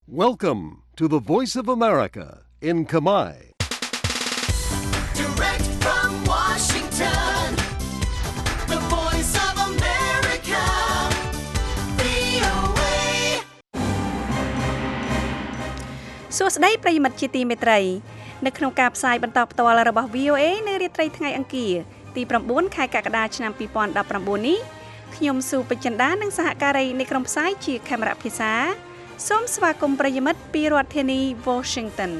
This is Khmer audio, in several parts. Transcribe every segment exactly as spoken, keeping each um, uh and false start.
Welcome to the Voice of America in Kamai. Direct from Washington, the Voice of America, វី អូ เอសួស្តីប្រិយមិត្តជាទីមេត្រីនៅក្នុងការផ្សាយបន្តផ្ទាល់របស់ វី អូ เอ នៅរាត្រីថ្ងៃអង្គារទី9ខែកក្កដាឆ្នាំពីរពាន់ដប់ប្រាំបួននេះខ្ញុំស៊ូពេជ្រចិន្តានិងសហការីនៃក្រុមផ្សាយជាខេមរៈភាសាសូមស្វាគមន៍ប្រិយមិត្តពីរដ្ឋធានី Washington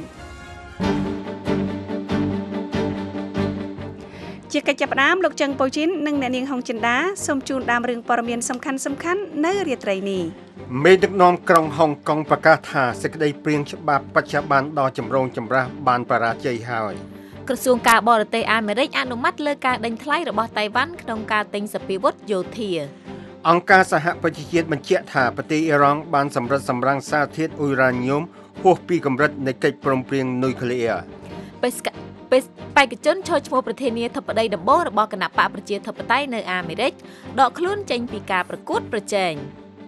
ជាកិច្ចចាប់ផ្ដើមលោកចឹងប៉ូជីននិងអ្នកនាងហុងចិន្តាសូមជូនដើមរឿងព័ត៌មានសំខាន់សំខាន់នៅរាត្រីនេះមេដឹកនាំក្រុងហុងកុងប្រកាសថាសេចក្តីព្រាងច្បាប់បច្ចុប្បន្នដ៏ចម្រូងចម្រាសបានបរាជ័យហើយក្រសួងការបរទេសអាមេរិកអនុម័តលើការដេញថ្លៃរបស់តៃវ៉ាន់ក្នុងការទិញសពាវុធយោធាអង្គការសហប្រជាជាតិបញ្ជាក់ថាប្រទេសអ៊ីរ៉ង់បានសម្រិតសម្រាំងសារធាតុអ៊ុយរ៉ាញញ៉ូមហួសពីកម្រិតនៃកិច្ចព្រមព្រៀងនុយក្លេអ៊ែរបេសកបេសបេក្ខជនឈរឈ្មោះប្រធានាធិបតីដំបូងរបស់គណៈបកប្រជាធិបតេយ្យនៅអាមេរិកដកខ្លួនចេញពីការប្រកួតប្រជែង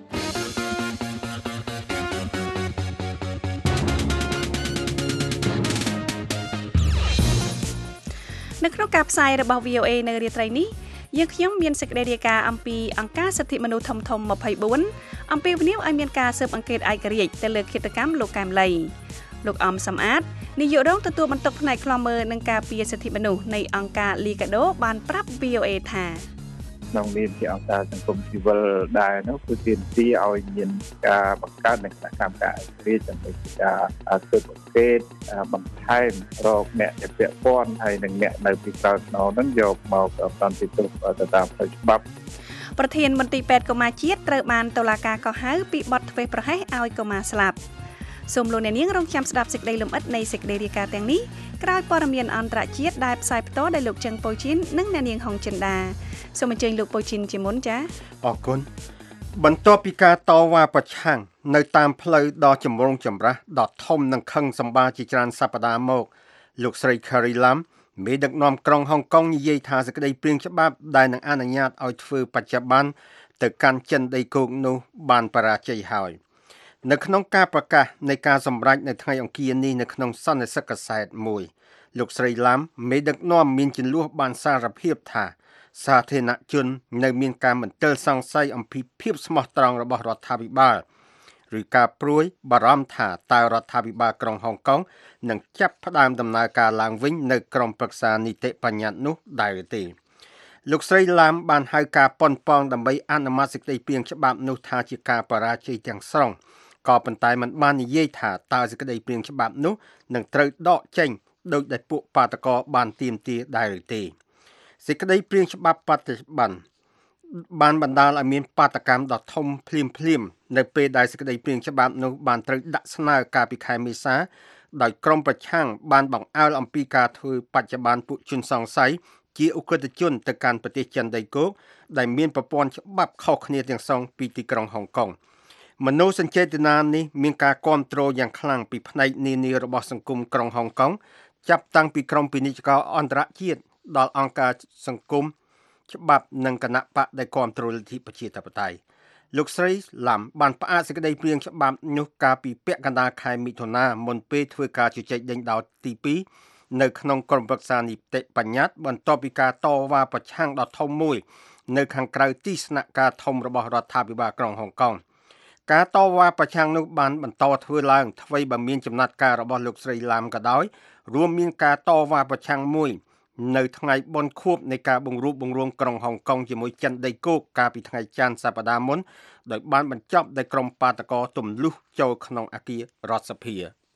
នៅក្នុងការផ្សាយរបស់ វី អូ เอ នៅរាត្រីនេះយើងខ្ញុំមានសេចក្តីរាយការណ៍អំពីអង្គការសិទ្ធិមនុស្សធំធំម្ភៃបួនអំពីវិនិយោគឲ្យមានការស៊ើបអង្កេតឯករាជ្យទៅលើឃាតកម្មលោកកែមលីលោកអំសំអាតនាយករងទទួលបន្ទុកផ្នែកខ្លំមើលនិងការពារសិទ្ធិមនុស្សនៃអង្គការ Liga do បានប្រាប់ វី អូ အေ ថាក្នុងនាមជាអង្គការសង្គមស៊ីវិលដែរនោះគឺទាមទារឲ្យមានការបង្កើតនៃគណៈកម្មការឯករាជ្យដើម្បីការស៊ើបអង្កេតបន្ថែមរកអ្នកជាពាក់ព័ន្ធហើយនិងអ្នកនៅពីក្រោយខ្នងហ្នឹងយកមកសន្តិសុខទៅតាមផ្លូវច្បាប់ប្រធានមន្ត្រីពេទ្យកុមារជាតិត្រូវបានតុលាការកោះហៅពីបទធ្វេសប្រហែសឲ្យកុមារស្លាប់សូមលោកអ្នកនាងរងចាំស្ដាប់សេចក្តីលម្អិតនៃសេចក្តីរាយការណ៍ទាំងនេះក្រោយព័ត៌មានអន្តរជាតិដែលផ្សាយផ្ទាល់ដោយលោកចឹងប៉ូជីននិងអ្នកនាងហុងចិន្តាសូមអញ្ជើញលោកប៉ូជីនជាមុនចា៎អរគុណបន្ទាប់ពីការតវ៉ាប្រឆាំងនៅតាមផ្លូវដ៏ចម្រូងចម្រាសដ៏ធំនិងខឹងសម្បាជាច្រើនសប្តាហ៍មកលោកស្រី Carrie Lam មេដឹកនាំក្រុងហុងកុងនិយាយថាសេចក្តីព្រាងច្បាប់ដែលនឹងអនុញ្ញាតឲ្យធ្វើបច្ចុប្បន្នទៅកាន់ចិនដីគោកនោះបានបរាជ័យហើយនៅក្នុងការប្រកាសនៃការសម្រេចនៅថ្ងៃអង្គារនេះនៅក្នុងសន្និសីទកាសែតមួយលោកស្រី Lam មេដឹកនាំមានចំនួនបានសារភាពថាសាធារណជននៅមានការមន្ទិលសង្ស័យអំពីភាពស្មោះត្រង់របស់រដ្ឋាភិបាលឬការព្រួយបារម្ភថាតើរដ្ឋាភិបាលក្រុងហុងកុងនឹងចាប់ផ្ដើមដំណើរការឡើងវិញនៅក្រុមប្រឹក្សានីតិបញ្ញត្តិនោះដែរទេលោកស្រី Lam បានហៅការប៉ុនប៉ងដើម្បីអនុម័តសេចក្តីព្រាងច្បាប់នោះថាជាការបរាជ័យទាំងស្រុងក៏ប៉ុន្តែมันបាននិយាយថាតើសេចក្តីព្រាងច្បាប់នោះនឹងត្រូវដកចេញដោយដែលពួកបាតកោបានទាមទារដែរឬទេសេចក្តីព្រាងច្បាប់បច្ចុប្បន្នបានបណ្ដាលឲ្យមានបាតកម្មដ៏ធំភ្លាមភ្លាមនៅពេលដែលសេចក្តីព្រាងច្បាប់នោះបានត្រូវដាក់ស្នើកាលពីខែមេសាដោយក្រុមប្រឆាំងបានបង្អើលអំពីការធ្វើបច្ចុប្បន្នពួកជនសង្ស័យជាឧក្រិដ្ឋជនទៅកាន់ប្រទេសចិនដីគោកដែលមានប្រព័ន្ធច្បាប់ខុសគ្នាទាំងសងពីទីក្រុងហុងកុងមនោសញ្ចេតនានេះមានការគាំទ្រយ៉ាងខ្លាំងពីផ្នែកនានារបស់សង្គមក្រុងហុងកុងចាប់តាំងពីក្រុមពាណិជ្ជករអន្តរជាតិដល់អង្គការសង្គមច្បាប់និងគណៈបកដែលគាំទ្រលទ្ធិប្រជាធិបតេយ្យលោកស្រី Lam បានផ្អាកសេចក្តីព្រាងច្បាប់នោះកាលពីពាក់កណ្ដាលខែមិថុនាមុនពេលធ្វើការជជែកដេញដោលទីពីរនៅក្នុងក្រុមប្រឹក្សានីតិបញ្ញត្តិបន្ទាប់ពីការតវ៉ាប្រឆាំងដ៏ធំមួយនៅខាងក្រៅទីស្នាក់ការធំរបស់រដ្ឋាភិបាលក្រុងហុងកុងការតវ៉ាប្រឆាំងនោះបានបន្តធ្វើឡើងថ្មីបើមានចំណាត់ការរបស់លោកស្រី Lam ក៏ដោយរួមមានការតវ៉ាប្រឆាំងមួយនៅថ្ងៃបុណ្យខួបនៃការបង្រួបបង្រួមក្រុងហុងកុងជាមួយចិនដីគោកកាលពីថ្ងៃច័ន្ទសប្តាហ៍មុនដោយបានបញ្ចប់ដោយក្រុមបាតកោទម្លុះចូលក្នុងអគាររដ្ឋសភា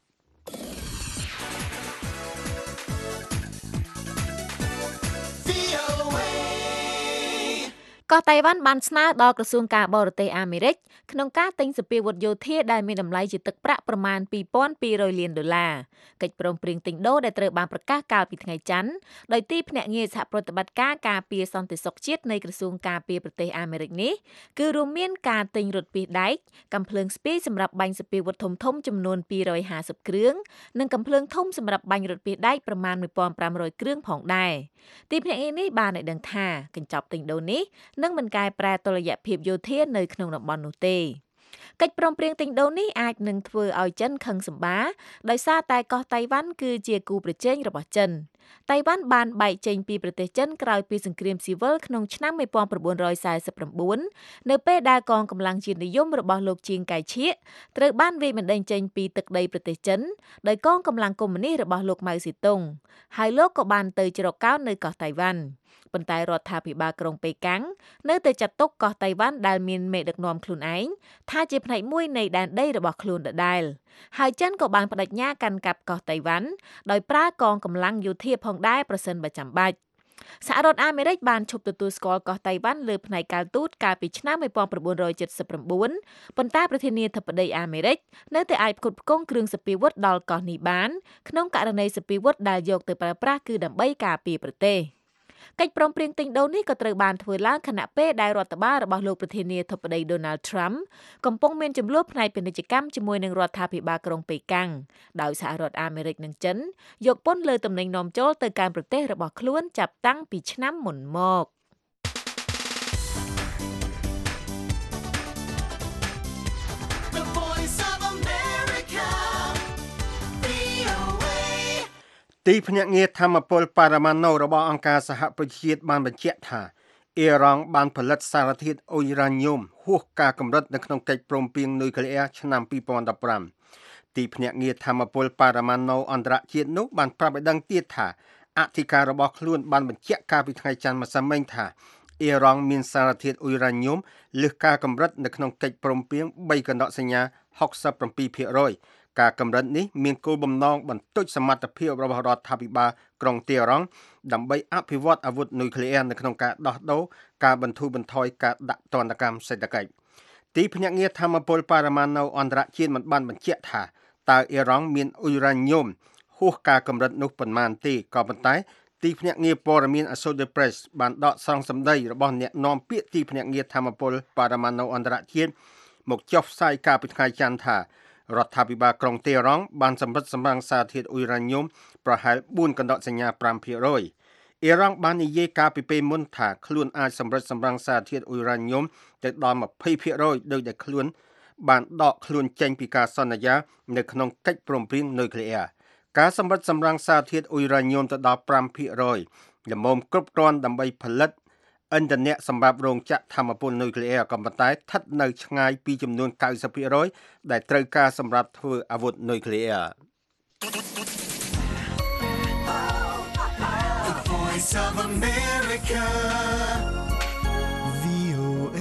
ក៏តៃវ៉ាន់បានស្នើដល់ក្រសួងការបរទេសអាមេរិកក្នុងការទិញសពាវុធយោធាដែលមានតម្លៃជាទឹកប្រាក់ប្រមាណពីរពាន់ពីររយលានដុល្លារកិច្ចព្រមព្រៀងទិញដូរដែលត្រូវបានប្រកាសកាលពីថ្ងៃច័ន្ទដោយទីភ្នាក់ងារសហប្រតិបត្តិការការពារសន្តិសុខជាតិនៃក្រសួងការពារប្រទេសអាមេរិកនេះគឺរួមមានការទិញរថពាសដែកកាំភ្លើងស្ពាយសម្រាប់បាញ់សពាវុធធំៗចំនួនពីររយហាសិបគ្រឿងនិងកាំភ្លើងធំសម្រាប់បាញ់រថពាសដែកប្រមាណមួយពាន់ប្រាំរយគ្រឿងផងដែរទីភ្នាក់ងារនេះបានឲ្យដឹងថាកញ្ចប់ទិញដូរនេះនឹងមិនកែប្រែតុល្យភាពយោធានៅក្នុងតំបន់នោះទេកិច្ចព្រមព្រៀងទិញដូរនេះអាចនឹងធ្វើឲ្យចិនខឹងសម្បាដោយសារតែកោះតៃវ៉ាន់គឺជាគូប្រជែងរបស់ចិនតៃវ៉ាន់បានបែកចេញពីប្រទេសចិនក្រោយពីសង្គ្រាមស៊ីវិលក្នុងឆ្នាំnineteen forty-nineនៅពេលដែលកងកម្លាំងជាតិនិយមរបស់លោកជាងកៃឈៀកត្រូវបានវាយបណ្ដេញចេញពីទឹកដីប្រទេសចិនដោយកងកម្លាំងកុម្មុយនីសរបស់លោកម៉ៅស៊ីតុងហើយលោកក៏បានទៅជ្រកកោននៅកោះតៃវ៉ាន់ប៉ុន្តែរដ្ឋាភិបាលក្រុងប៉េកាំងនៅតែចាត់ទុកកោះតៃវ៉ាន់ដែលមានមេដឹកនាំខ្លួនឯងថាជាផ្នែកមួយនៃដែនដីរបស់ខ្លួនដដែលហើយចិនក៏បានបដិញ្ញាកាន់កាប់កោះតៃវ៉ាន់ដោយប្រើកងកម្លាំងយោធាផងដែរប្រសិនបើចាំបាច់សហរដ្ឋអាមេរិកបានឈប់ទទួលស្គាល់កោះតៃវ៉ាន់លើផ្នែកកាលទូតកាលពីឆ្នាំnineteen seventy-nineប៉ុន្តែប្រធានាធិបតីអាមេរិកនៅតែអាចផ្គត់ផ្គង់គ្រឿងសព្វាវុធដល់កោះនេះបានក្នុងករណីសព្វាវុធដែលយកទៅប្រើប្រាស់គឺដើម្បីការពារប្រទេសកិច្ចព្រមព្រៀងទិញដូរនេះក៏ត្រូវបានធ្វើឡើងខណៈពេលដែលរដ្ឋបាលរបស់លោកប្រធានាធិបតី Donald Trump កំពុងមានជម្លោះផ្នែកពាណិជ្ជកម្មជាមួយនឹងរដ្ឋាភិបាលក្រុងប៉េកាំងដោយសហរដ្ឋអាមេរិកនិងចិនយកពន្ធលើទំនិញនាំចូលទៅកាន់ប្រទេសរបស់ខ្លួនចាប់តាំងពីឆ្នាំមុនមក The Voice of America, V O A ទីភ្នាក់ងារធម្មពលប៉ារ៉ាម៉ាណូរបស់អង្គការសហប្រជាជាតិបានបញ្ជាក់ថាអ៊ីរ៉ង់បានផលិតសារធាតុអ៊ុយរ៉ាញ៉ូមហួសការកម្រិតនៅក្នុងកិច្ចព្រមព្រៀងនុយក្លេអ៊ែរឆ្នាំtwo thousand fifteenទីភ្នាក់ងារធម្មពលប៉ារ៉ាម៉ាណូអន្តរជាតិនោះបានប្រាប់ឲ្យដឹងទៀតថាអធិការរបស់ខ្លួនបានបញ្ជាក់កាលពីថ្ងៃច័ន្ទម្សិលមិញថាអ៊ីរ៉ង់មានសារធាតុអ៊ុយរ៉ាញ៉ូមលើសការកម្រិតនៅក្នុងកិច្ចព្រមព្រៀងthreeកណ្ដកសញ្ញាsixty-seven percentការកម្រិតនេះមានគោលបំណងបន្ទុចសមត្ថភាពរបស់រដ្ឋាភិបាលក្រុងទីអរ៉ង់ដើម្បីអភិវឌ្ឍអាវុធនុយក្លេអ៊ែរនៅក្នុងការដោះដូរការបន្ធូរបន្ថយការដាក់ទណ្ឌកម្មសេដ្ឋកិច្ចទីភ្នាក់ងារធម្មពលប៉ារ៉ាម៉ាណូអន្តរជាតិមិនបានបញ្ជាក់ថាតើអ៊ីរ៉ង់មានអ៊ុយរ៉ាញ៉ូមហួសការកម្រិតនោះប៉ុន្មានទេក៏ប៉ុន្តែទីភ្នាក់ងារព័ត៌មាន Associated Press បានដកស្រង់សម្ដីរបស់អ្នកនាំពាក្យទីភ្នាក់ងារធម្មពលប៉ារ៉ាម៉ាណូអន្តរជាតិមកចុះផ្សាយកាលពីថ្ងៃច័ន្ទថារដ្ឋាភិបាលក្រុងទីអរ៉ង់បានសម្រិតសម្រាំងសារធាតុអ៊ុយរ៉ាញ៉ូមប្រហែលfourកណ្ដកសញ្ញាfive percentអ៊ីរ៉ង់បាននិយាយកាលពីពេលមុនថាខ្លួនអាចសម្រិតសម្រាំងសារធាតុអ៊ុយរ៉ាញ៉ូមទៅដល់twenty percentដោយដែលខ្លួនបានដកខ្លួនចេញពីការសន្យានៅក្នុងកិច្ចព្រមព្រៀងនុយក្លេអ៊ែរការសម្រិតសម្រាំងសារធាតុអ៊ុយរ៉ាញ៉ូមទៅដល់five percent ល្មមគ្រប់គ្រាន់ដើម្បីផលិតឥន្ធនៈសម្រាប់រោងចក្រថាមពលនុយក្លេអ៊ែរក៏ប៉ុន្តែស្ថិតនៅឆ្ងាយពីចំនួនninety percent ដែលត្រូវការសម្រាប់ធ្វើអាវុធនុយក្លេអ៊ែរ The Voice of America, V O A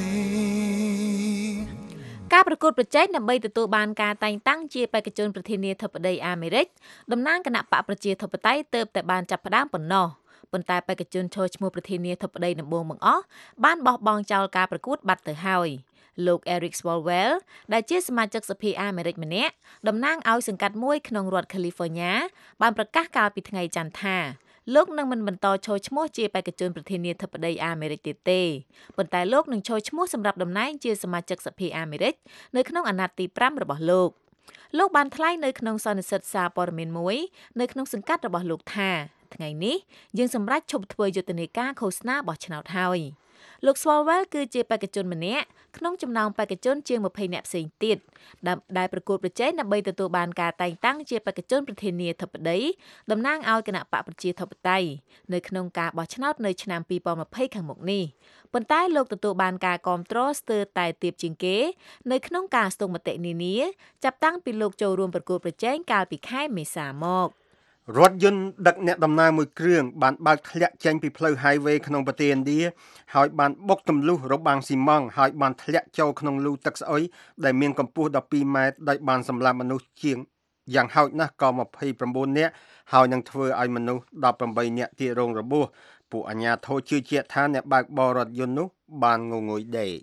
ការប្រកួតប្រជែងដើម្បីទទួលបានការតែងតាំងជាបេក្ខជនប្រធានាធិបតីអាមេរិកតំណាងគណៈបកប្រជាធិបតេយ្យទើបតែបានចាប់ផ្ដើមប៉ុណ្ណោះប៉ុន្តែបេក្ខជនឈរឈ្មោះប្រធានាធិបតីដំបូងបង្អស់បានបោះបង់ចោលការប្រកួតបាត់ទៅហើយលោក Eric Swalwell ដែលជាសមាជិកសភាអាមេរិកម្នាក់តំណាងឲ្យសង្កាត់មួយក្នុងរដ្ឋ California បានប្រកាសកាលពីថ្ងៃច័ន្ទថាលោកនឹងមិនបន្តឈរឈ្មោះជាបេក្ខជនប្រធានាធិបតីអាមេរិកទៀតទេប៉ុន្តែលោកនឹងឈរឈ្មោះសម្រាប់តំណែងជាសមាជិកសភាអាមេរិកនៅក្នុងអាណត្តិទីfiveរបស់លោកលោកបានថ្លែងនៅក្នុងសន្និសីទសារព័ត៌មានមួយនៅក្នុងសង្កាត់របស់លោកថាថ្ងៃនេះយើងសម្រេចឈប់ធ្វើយុទ្ធនាការឃោសនាបោះឆ្នោតហើយលោក Swalwell គឺជាបេក្ខជនម្នាក់ក្នុងចំណោមបេក្ខជនជាងtwentyនាក់ផ្សេងទៀតដែលប្រកួតប្រជែងដើម្បីទទួលបានការតែងតាំងជាបេក្ខជនប្រធានាធិបតីតំណាងឲ្យគណៈបកប្រជាធិបតេយ្យនៅក្នុងការបោះឆ្នោតនៅឆ្នាំtwenty twentyខាងមុខនេះប៉ុន្តែលោកទទួលបានការគាំទ្រស្ទើរតែទាបជាងគេនៅក្នុងការស្ទង់មតិនានាចាប់តាំងពីលោកចូលរួមប្រកួតប្រជែងកាលពីខែមេសាមករថយន្តដឹកអ្នកដំណើរមួយគ្រឿងបានបើកធ្លាក់ចេញពីផ្លូវ highway ក្នុងប្រទេសឥណ្ឌាហើយបានបុកទម្លុះរបាំងស៊ីម៉ង់ហើយបានធ្លាក់ចូលក្នុងលូទឹកស្អុយដែលមានកម្ពស់twelveម៉ែត្រដោយបានសម្លាប់មនុស្សជាងយ៉ាងហោចណាស់ក៏twenty-nineនាក់ហើយនឹងធ្វើឲ្យមនុស្សeighteenនាក់ទៀតរងរបួសពួកអាជ្ញាធរជឿជាក់ថាអ្នកបើកបររថយន្តនោះបានងងុយដេក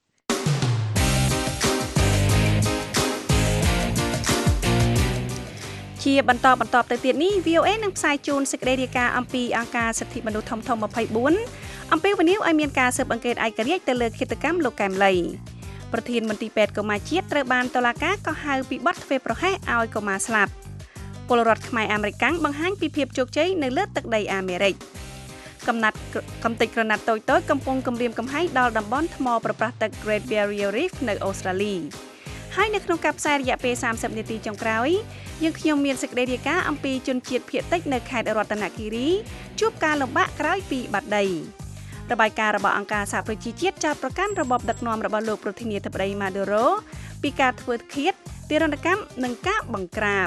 ជាបន្តបន្តទៅទៀតនេះ V O A នឹងផ្សាយជូនសេចក្តីរាយការណ៍អំពីអង្គការសិទ្ធិមនុស្សធំៗtwenty-fourអំពីវិនិយោគឲ្យមានការស៊ើបអង្កេតឯករាជ្យទៅលើឃាតកម្មលោកកែមលីប្រធានមន្ត្រីពេទ្យកុមារជាតិត្រូវបានតុលាការកោះហៅពីបទធ្វេសប្រហែសឲ្យកុមារស្លាប់ពលរដ្ឋខ្មែរអាមេរិកបង្ហាញពីភាពជោគជ័យនៅលើទឹកដីអាមេរិកកំណាត់កំទេចក្រណាត់តូចៗកំពុងគំរាមកំហែងដល់តំបន់ថ្មប្រប្រាស់ទឹក Great Barrier Reef នៅអូស្ត្រាលីហើយនៅក្នុងការផ្សាយរយៈពេលសាមសិបនាទីចុងក្រោយយើងខ្ញុំមានសេចក្តីរាយការណ៍អំពីជនជាតិភាគតិចនៅខេត្តរតនគិរីជួបការលំបាកក្រោយពីបាត់ដីរបាយការណ៍របស់អង្គការសហប្រជាជាតិចោទប្រកាន់របបដឹកនាំរបស់លោកប្រធានាធិបតីម៉ាដូរ៉ូពីការធ្វើឃាតទារុណកម្មនិងការបង្ក្រាប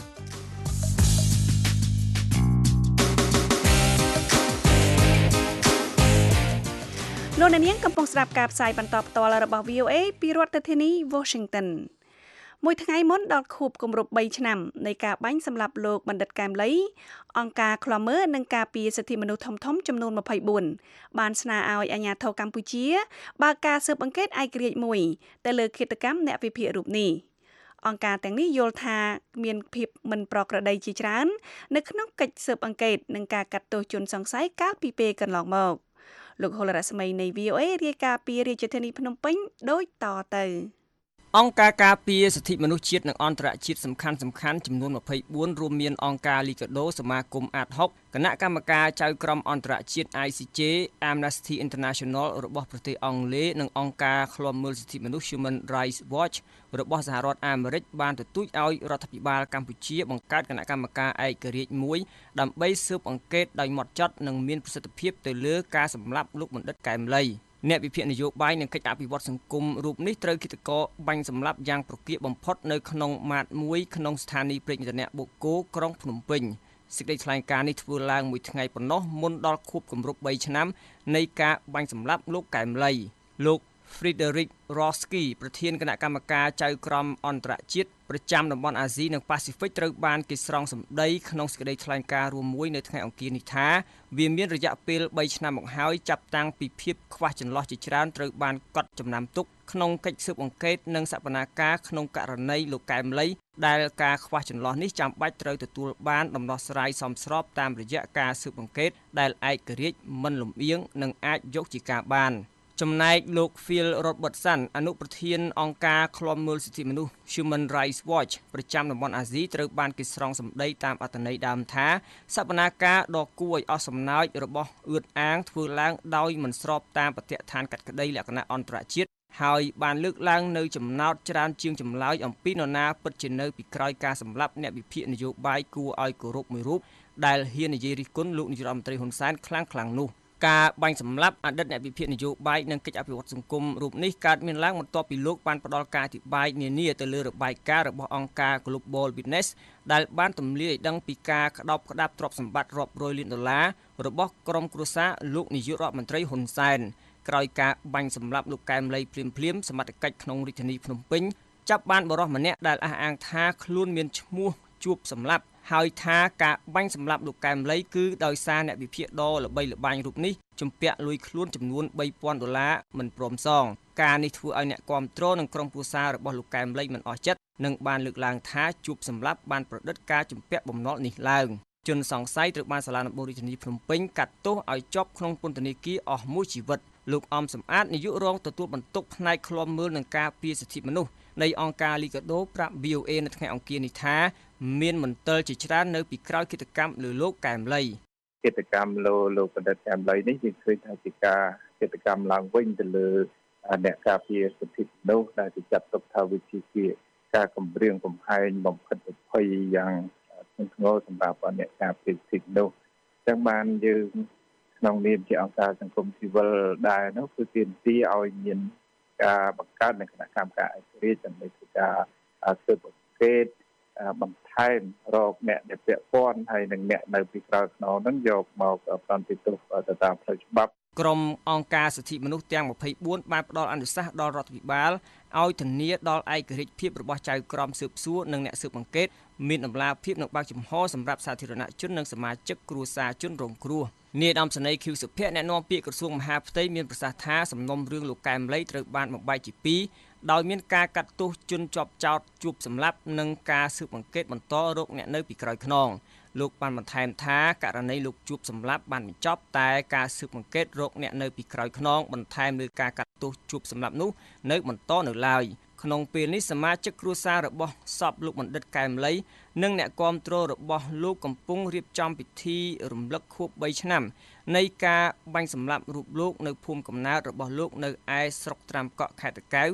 លោកអ្នកនាងកំពុងស្ដាប់ការផ្សាយបន្តផ្ទាល់របស់ វី អូ เอ ពីរដ្ឋធានី Washington មួយថ្ងៃមុនដល់ខួបគម្រប់បីឆ្នាំនៃការបាញ់សម្លាប់លោកបណ្ឌិតកែមលីអង្គការឃ្លាំមើលនិងការពារសិទ្ធិមនុស្សធំៗចំនួនម្ភៃបួនបានស្នើឲ្យអាជ្ញាធរកម្ពុជាបើកការស៊ើបអង្កេតឯករាជ្យមួយទៅលើឃាតកម្មអ្នកវិភាគរូបនេះអង្គការទាំងនេះយល់ថាមានភាពមិនប្រក្រតីជាច្រើននៅក្នុងកិច្ចស៊ើបអង្កេតនិងការកាត់ទោសជនសង្ស័យកាលពីពេលកន្លងមកលោកហុលរស្មីនៃ វី អូ เอ រាយការណ៍ពីរាជធានីភ្នំពេញដូចតទៅអង្គការការពារសិទ្ធិមនុស្សជាតិនិងអន្តរជាតិសំខាន់សំខាន់ចំនួនម្ភៃបួនរួមមានអង្គការលីកាដូសមាគមអាត ហុក គណៈកម្មការចៅក្រមអន្តរជាតិ ไอ ซี เจ Amnesty International របស់ប្រទេសអង់គ្លេសនិងអង្គការឃ្លាំមើលសិទ្ធិមនុស្ស Human Rights Watch របស់សហរដ្ឋអាមេរិកបានទទូចឲ្យរដ្ឋាភិបាលកម្ពុជាបង្កើតគណៈកម្មការឯករាជ្យមួយដើម្បីស៊ើបអង្កេតដោយហ្មត់ចត់និងមានប្រសិទ្ធភាពទៅលើការសម្លាប់លោកបណ្ឌិតកែមលីអ្នកវិភាគនយោបាយនិងកិច្ចអភិវឌ្ឍសង្គមរូបនេះត្រូវឃាតករបាញ់សម្លាប់យ៉ាងប្រកៀកបំផុតនៅក្នុងម៉ាតមួយក្នុងស្ថានីយ៍ព្រេងឥន្ធនៈបូកគោក្រុងភ្នំពេញសេចក្តីថ្លែងការណ៍នេះធ្វើឡើងមួយថ្ងៃប៉ុណ្ណោះមុនដល់ខួបគម្រប់បីឆ្នាំនៃការបាញ់សម្លាប់លោកកែមលីលោក Frederick Roski ប្រធានគណៈកម្មការចៅក្រមអន្តរជាតិប្រចាំតំបន់អាស៊ីនិងប៉ាស៊ីហ្វិកត្រូវបានគេស្រង់សម្ដីក្នុងសេចក្តីថ្លែងការណ៍រួមមួយនៅថ្ងៃអង្គារនេះថាវាមានរយៈពេលបីឆ្នាំមកហើយចាប់តាំងពីភាពខ្វះចន្លោះជាច្រើនត្រូវបានកត់ចំណាំទុកក្នុងកិច្ចស៊ើបអង្កេតនិងសវនាការក្នុងករណីលោកកែមលីដែលការខ្វះចន្លោះនេះចាំបាច់ត្រូវទទួលបានដំណោះស្រាយសមស្របតាមរយៈការស៊ើបអង្កេតដែលឯករាជ្យមិនលំអៀងនិងអាចយកជាការបានចំណែកលោក Phil Robertson អនុប្រធានអង្គការឃ្លាំមើលសិទ្ធិមនុស្ស Human Rights Watch ប្រចាំតំបន់អាស៊ីត្រូវបានគេស្រង់សម្ដីតាមអត្ថន័យដើមថាសវនាការដ៏គួរឲ្យអស់សំណើចរបស់អឿតអាងធ្វើឡើងដោយមិនស្របតាមបទដ្ឋានកាត់ក្តីលក្ខណៈអន្តរជាតិហើយបានលើកឡើងនៅចំណោទច្រើនជាងចម្លើយអំពីនរណាពិតជានៅពីក្រោយការសម្លាប់អ្នកវិភាគនយោបាយគួរឲ្យគោរពមួយរូបដែលហ៊ាននិយាយរិះគន់លោកនាយរដ្ឋមន្ត្រីហ៊ុនសែនខ្លាំងខ្លាំងនោះការបាញ់សម្លាប់អតីតអ្នកវិភាគនយោបាយនិងកិច្ចអភិវឌ្ឍសង្គមរូបនេះកើតមានឡើងបន្ទាប់ពីលោកបានផ្ដល់ការអធិប្បាយនានាទៅលើរបាយការណ៍របស់អង្គការ Global Witness ដែលបានទម្លាយឲ្យដឹងពីការក្តោបក្តាប់ទ្រព្យសម្បត្តិរាប់រយលានដុល្លាររបស់ក្រុមគ្រួសារលោកនាយករដ្ឋមន្ត្រីហ៊ុនសែនក្រោយការបាញ់សម្លាប់លោកកែមលីភ្លាមភ្លាមសមត្ថកិច្ចក្នុងរាជធានីភ្នំពេញចាប់បានបរិសម្នាក់ដែលអះអាងថាខ្លួនមានឈ្មោះជួបសម្លាប់ហើយថាការបាញ់សម្លាប់លោកកែមលីគឺដោយសារអ្នកវិភាគដ៏ល្បីល្បាញរូបនេះជំពាក់លុយខ្លួនចំនួនបីពាន់ដុល្លារមិនព្រមសងការនេះធ្វើឲ្យអ្នកគាំទ្រនិងក្រុមគ្រួសាររបស់លោកកែមលីមិនអស់ចិត្តនិងបានលើកឡើងថាជួបសម្លាប់បានប្រឌិតការជំពាក់បំណុលនេះឡើងជនសង្ស័យត្រូវបានសាលាដំបងរាជធានីភ្នំពេញកាត់ទោសឲ្យជាប់ក្នុងពន្ធនាគារអស់មួយជីវិតលោកអំសំអាតនាយករងទទួលបន្ទុកផ្នែកឃ្លាំមើលនិងការពារសិទ្ធិមនុស្សនៃអង្គការលីកាដូប្រាប់ វី អូ เอ នៅថ្ងៃអង្គារនេះថាមានមន្ទិលជាច្រើននៅពីក្រោយគិតកម្មលើលោកកែមលីគិតកម្មលើលោកបណ្ឌិតកែមលីនេះយើងឃើញថាជាការគិតកម្មឡើងវិញទៅលើអ្នកការពារសិទ្ធិមនុស្សដែលចាត់ទុកថាវាជាការគំរាមកំហែងបំផិតបំភ័យយ៉ាងធ្ងន់ធ្ងរសម្រាប់អ្នកការពារសិទ្ធិមនុស្សចឹងបានយើងក្នុងនាមជាអង្គការសង្គមស៊ីវិលដែរនោះគឺទាមទារឲ្យមានការបង្កើតនៃគណៈកម្មការឯករាជ្យដើម្បីធ្វើការស៊ើបអង្កេតបន្ថែមរកអ្នកដែលពាក់ព័ន្ធហើយនិងអ្នកនៅពីក្រោយខ្នងហ្នឹងយកមកប្រន្ទាទោសទៅតាមផ្លូវច្បាប់ក្រុមអង្គការសិទ្ធិមនុស្សទាំងម្ភៃបួនបានផ្ដល់អនុសាសន៍ដល់រដ្ឋាភិបាលឲ្យធានាដល់ឯករាជ្យភាពរបស់ចៅក្រមស៊ើបសួរនិងអ្នកស៊ើបអង្កេតមានតម្លាភាពនិងបើកចំហសម្រាប់សាធារណជននិងសមាជិកគ្រួសារជនរងគ្រោះនាយឧត្តមសេនីយ៍ ឃីវ សុភ័ក្រអ្នកនាំពាក្យក្រសួងមហាផ្ទៃមានប្រសាសន៍ថាសំណុំរឿងលោកកែមលីត្រូវបានបំបែកជាពីរដោយមានការកាត់ទោសជនជាប់ចោទជួបសម្លាប់និងការស៊ើបអង្កេតបន្តរកអ្នកនៅពីក្រោយខ្នងលោកបានបន្ថែមថាករណីលោកជួបសម្លាប់បានបញ្ចប់តែការស៊ើបអង្កេតរកអ្នកនៅពីក្រោយខ្នងបន្ថែមលើការកាត់ទោសជួបសម្លាប់នោះនៅបន្តនៅឡើយក្នុងពេលនេះសមាជិកគ្រួសាររបស់សពលោកបណ្ឌិតកែមលីនិងអ្នកគាំទ្ររបស់លោកកំពុងរៀបចំពិធីរំលឹកខួបបីឆ្នាំនៃការបាញ់សម្លាប់រូបលោកនៅភូមិកំណើតរបស់លោកនៅឯស្រុកត្រាំកក់ខេត្តតាកែវ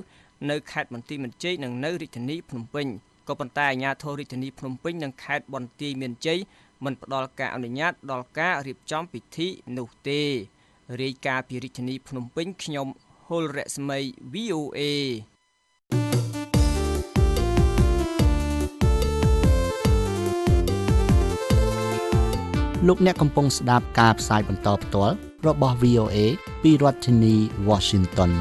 នៅខេត្តបន្ទាយមានជ័យនិងនៅរាជធានីភ្នំពេញក៏ប៉ុន្តែអាជ្ញាធររាជធានីភ្នំពេញនិងខេត្តបន្ទាយមានជ័យមិនផ្ដល់ការអនុញ្ញាតដល់ការរៀបចំពិធីនោះទេរាយការណ៍ពីរាជធានីភ្នំពេញខ្ញុំហុលរស្មី វី អូ เอលោកអ្នកកំពុងស្ដាប់ការផ្សាយបន្តផ្ទាល់របស់ វី អូ เอ ពីរដ្ឋធានី Washington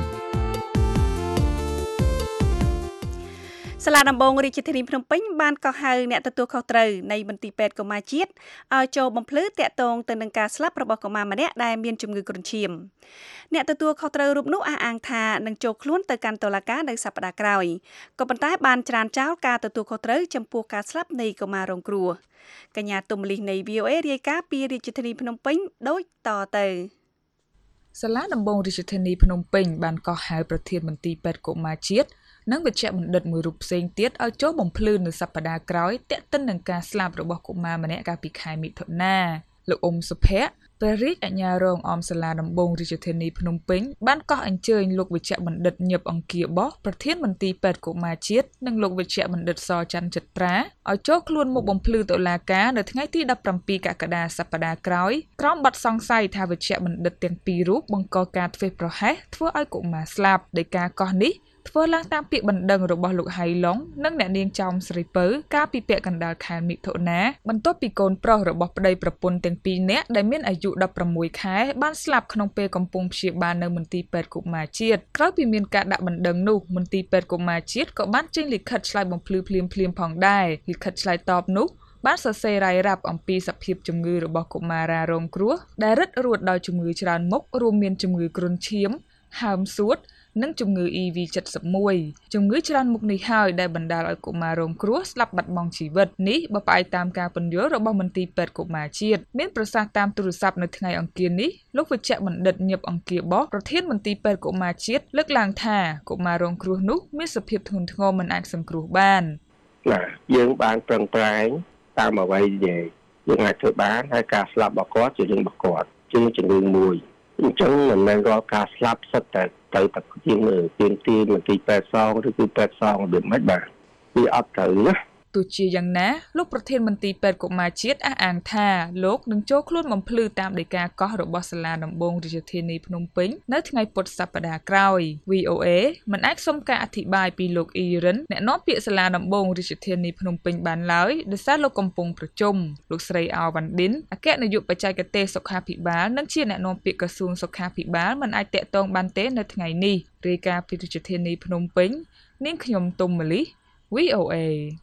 សាលាដំបងរាជធានីភ្នំពេញបានកោះហៅអ្នកទទួលខុសត្រូវនៃមន្ទីរពេទ្យកុមារជាតិឲ្យចូលបំភ្លឺតាក់ទងទៅនឹងការស្លាប់របស់កុមារម្នាក់ដែលមានជំងឺគ្រុនឈាមអ្នកទទួលខុសត្រូវរូបនោះអះអាងថានឹងចូលខ្លួនទៅកាន់តុលាការនៅសប្តាហ៍ក្រោយក៏ប៉ុន្តែបានច្រានចោលការទទួលខុសត្រូវចំពោះការស្លាប់នៃកុមាររងគ្រោះកញ្ញាទុំលីសនៃ វី អូ เอ រាយការណ៍ពីរាជធានីភ្នំពេញដូចតទៅសាលាដំបងរាជធានីភ្នំពេញបានកោះហៅប្រធានមន្ទីរពេទ្យកុមារជាតិនិងវេជ្ជបណ្ឌិតមួយរូបផ្សេងទៀតឲ្យចូលបំភ្លឺនៅសប្តាហ៍ក្រោយទាក់ទិននឹងការស្លាប់របស់កុមារម្នាក់កាលពីខែមិថុនាលោកអ៊ុំសុភ័ក្រព្រះរាជអាជ្ញារងអមសាលាដំបងរាជធានីភ្នំពេញបានកោះអញ្ជើញលោកវេជ្ជបណ្ឌិតញឹបអង្គាបោះប្រធានមន្ទីរពេទ្យកុមារជាតិនិងលោកវេជ្ជបណ្ឌិតសច័ន្ទចិត្រាឲ្យចូលខ្លួនមកបំភ្លឺតុលាការនៅថ្ងៃទីដប់ប្រាំពីរកក្កដាសប្តាហ៍ក្រោយក្រោមបទសង្ស័យថាវេជ្ជបណ្ឌិតទាំងពីររូបបង្កការធ្វេសប្រហែសធ្វើឲ្យកុមារស្លាប់ដោយការកោះនេះធ្វើឡើងតាមពាក្យបណ្ដឹងរបស់លោកហៃឡុងនិងអ្នកនាងចោមស្រីពៅកាលពីពាក់កណ្ដាលខែមិថុនាបន្ទាប់ពីកូនប្រុសរបស់ប្តីប្រពន្ធទាំងពីរនាក់ដែលមានអាយុដប់ប្រាំមួយខែបានស្លាប់ក្នុងពេលកំពុងព្យាបាលនៅមន្ទីរពេទ្យកុមារជាតិក្រោយពីមានការដាក់បណ្ដឹងនោះមន្ទីរពេទ្យកុមារជាតិក៏បានចេញលិខិតឆ្លើយបំភ្លឺភ្លាមភ្លាមផងដែរលិខិតឆ្លើយតបនោះបានសរសេររាយរាប់អំពីសភាពជំងឺរបស់កុមារារងគ្រោះដែលរឹតរួតដោយជំងឺច្រើនមុខរួមមានជំងឺគ្រុនឈាមហើមសួតនិងជំងឺ អ៊ី វី เจ็ดสิบเอ็ด ជំងឺច្រើនមុខនេះហើយដែលបណ្ដាលឲ្យកុមាររងគ្រោះស្លាប់បាត់បង់ជីវិតនេះបើផ្អែកតាមការពន្យល់របស់មន្ទីរពេទ្យកុមារជាតិមានប្រសាសន៍តាមទូរស័ព្ទនៅថ្ងៃអង្គារនេះលោកវេជ្ជបណ្ឌិតញឹបអង្គាបោះប្រធានមន្ទីរពេទ្យកុមារជាតិលើកឡើងថាកុមាររងគ្រោះនោះមានសភាពធ្ងន់ធ្ងរមិនអាចសង្គ្រោះបានណាយើងបានប្រឹងប្រែងតាមអ្វីដែលយើងអាចធ្វើបានហើយការស្លាប់របស់គាត់ជារឿងរបស់គាត់ជាជំងឺមួយអញ្ចឹងមិនមែនរាល់ការស្លាប់សិតតែទៅតែជាមើលទៀនទីមន្ទីរពេទ្យសងឬគឺពេទ្យសងដូចមិនបាទវាអត់ត្រូវណាទោះជាយ៉ាងណាលោកប្រធានមន្ទីរពេទ្យកុមារជាតិអះអាងថាលោកនឹងចូលខ្លួនបំភ្លឺតាមដីកាកោះរបស់សាលាដំបងរាជធានីភ្នំពេញនៅថ្ងៃពុធសប្តាហ៍ក្រោយ វី អូ เอ មិនអាចសុំការអធិប្បាយពីលោកអ៊ីរិនអ្នកនាំពាក្យសាលាដំបងរាជធានីភ្នំពេញបានឡើយដោយសារលោកកំពុងប្រជុំលោកស្រីអោវ៉ាន់ឌិនអគ្គនាយកបច្ចេកទេសសុខាភិបាលនិងជាអ្នកនាំពាក្យក្រសួងសុខាភិបាលមិនអាចតាក់ទងបានទេនៅថ្ងៃនេះរាយការណ៍ពីរាជធានីភ្នំពេញនាងខ្ញុំទុំម៉ាលី វី អូ เอ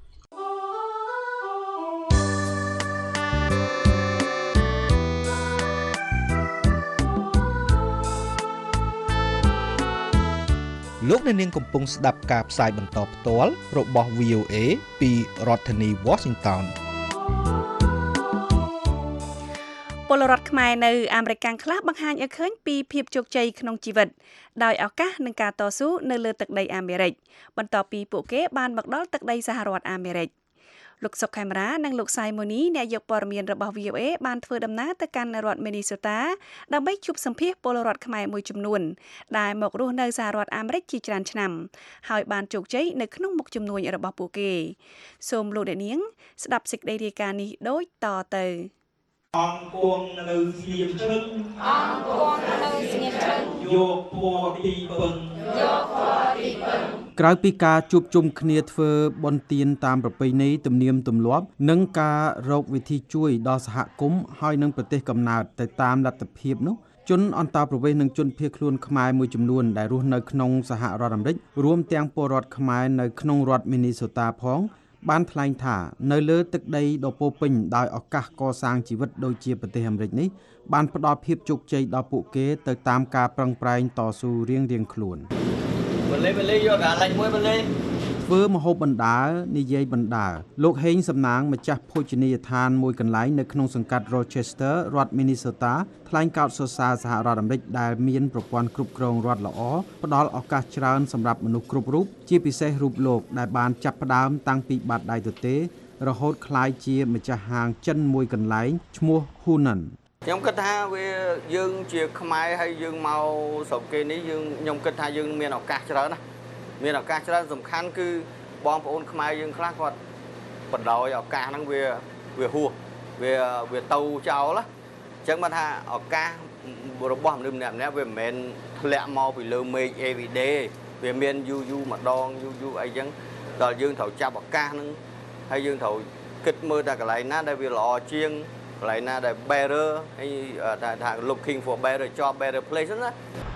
លោកអ្នកនាងកំពុងស្ដាប់ការផ្សាយបន្តផ្ទាល់របស់ វី អូ เอ ពីរដ្ឋធានី Washington ពលរដ្ឋខ្មែរនៅអាមេរិកខ្លះបង្ហាញឲ្យឃើញពីភាពជោគជ័យក្នុងជីវិតដោយឱកាសនឹងការតស៊ូនៅលើទឹកដីអាមេរិកបន្ទាប់ពីពួកគេបានមកដល់ទឹកដីសហរដ្ឋអាមេរិកលោកសុកខេមរានិងលោកសៃម៉ូនីអ្នកយកព័ត៌មានរបស់ វី អូ เอ បានធ្វើដំណើរទៅកាន់រដ្ឋមីនីសូតាដើម្បីជួបសម្ភាសពលរដ្ឋខ្មែរមួយចំនួនដែលមករស់នៅសហរដ្ឋអាមេរិកជាច្រើនឆ្នាំហើយបានជោគជ័យនៅក្នុងមុខជំនួញរបស់ពួកគេសូមលោកអ្នកនាងស្ដាប់សេចក្តីរាយការណ៍នេះដូចតទៅអង្គគង់នៅស្ងៀមឈឹងអង្គគង់នៅស្ងៀមឈឹងយកពណ៌ទីពឹងយកពណ៌ទីពឹងក្រៅពីការជួបជុំគ្នាធ្វើបុណ្យទានតាមប្រពៃណីទំនៀមទម្លាប់និងការរកវិធីជួយដល់សហគមន៍ហើយនឹងប្រទេសកំណើតទៅតាមលទ្ធភាពនោះជនអន្តោប្រវេសន៍និងជនភៀសខ្លួនខ្មែរមួយចំនួនដែលរស់នៅក្នុងសហរដ្ឋអាមេរិករួមទាំងពលរដ្ឋខ្មែរនៅក្នុងរដ្ឋមីនីសូតាផងបានថ្លែងថានៅលើទឹកដីដ៏ពោពេញដោយឱកាសកសាងជីវិតដូចជាប្រទេសអាមេរិកនេះបានផ្ដល់ភាពជោគជ័យដល់ពួកគេទៅតាមការប្រឹងប្រែងតស៊ូរៀងៗខ្លួនបលេបលេយកកាឡាច់មួយបលេធ្វើមហូបបណ្ដើរនិយាយបណ្ដើរលោកហេងសំណាងម្ចាស់ភោជនីយដ្ឋានមួយកន្លែងនៅក្នុងសង្កាត់ Rochester រដ្ឋ Minnesota ថ្លែងកោតសរសើរសហរដ្ឋអាមេរិកដែលមានប្រព័ន្ធគ្រប់គ្រងរដ្ឋល្អផ្ដល់ឱកាសច្រើនសម្រាប់មនុស្សគ្រប់រូបជាពិសេសរូបលោកដែលបានចាប់ផ្ដើមតាំងពីបាតដៃទទេរហូតក្លាយជាម្ចាស់ហាងចិនមួយកន្លែងឈ្មោះ Hunan ខ្ញុំគិតថាវាយើងជាខ្មែរហើយយើងមកស្រុកគេនេះយើងខ្ញុំគិតថាយើងមានឱកាសច្រើនណាមានឱកាសច្រើនសំខាន់គឺបងប្អូនខ្មែរយើងខ្លះគាត់បណ្ដោយឱកាសហ្នឹងវាវាហួសវាវាទៅចោលអញ្ចឹងបានថាឱកាសរបស់មនុស្សម្នាក់ម្នាក់វាមិនមែនធ្លាក់មកពីលើមេឃ every day វាមានយូរយូរម្ដងយូរយូរអីចឹងដល់យើងត្រូវចាប់ឱកាសហ្នឹងហើយយើងត្រូវគិតមើលតែកន្លែងណាដែលវាល្អជាងកន្លែងណាដែល better ហើយថាថា looking for better job better place ណា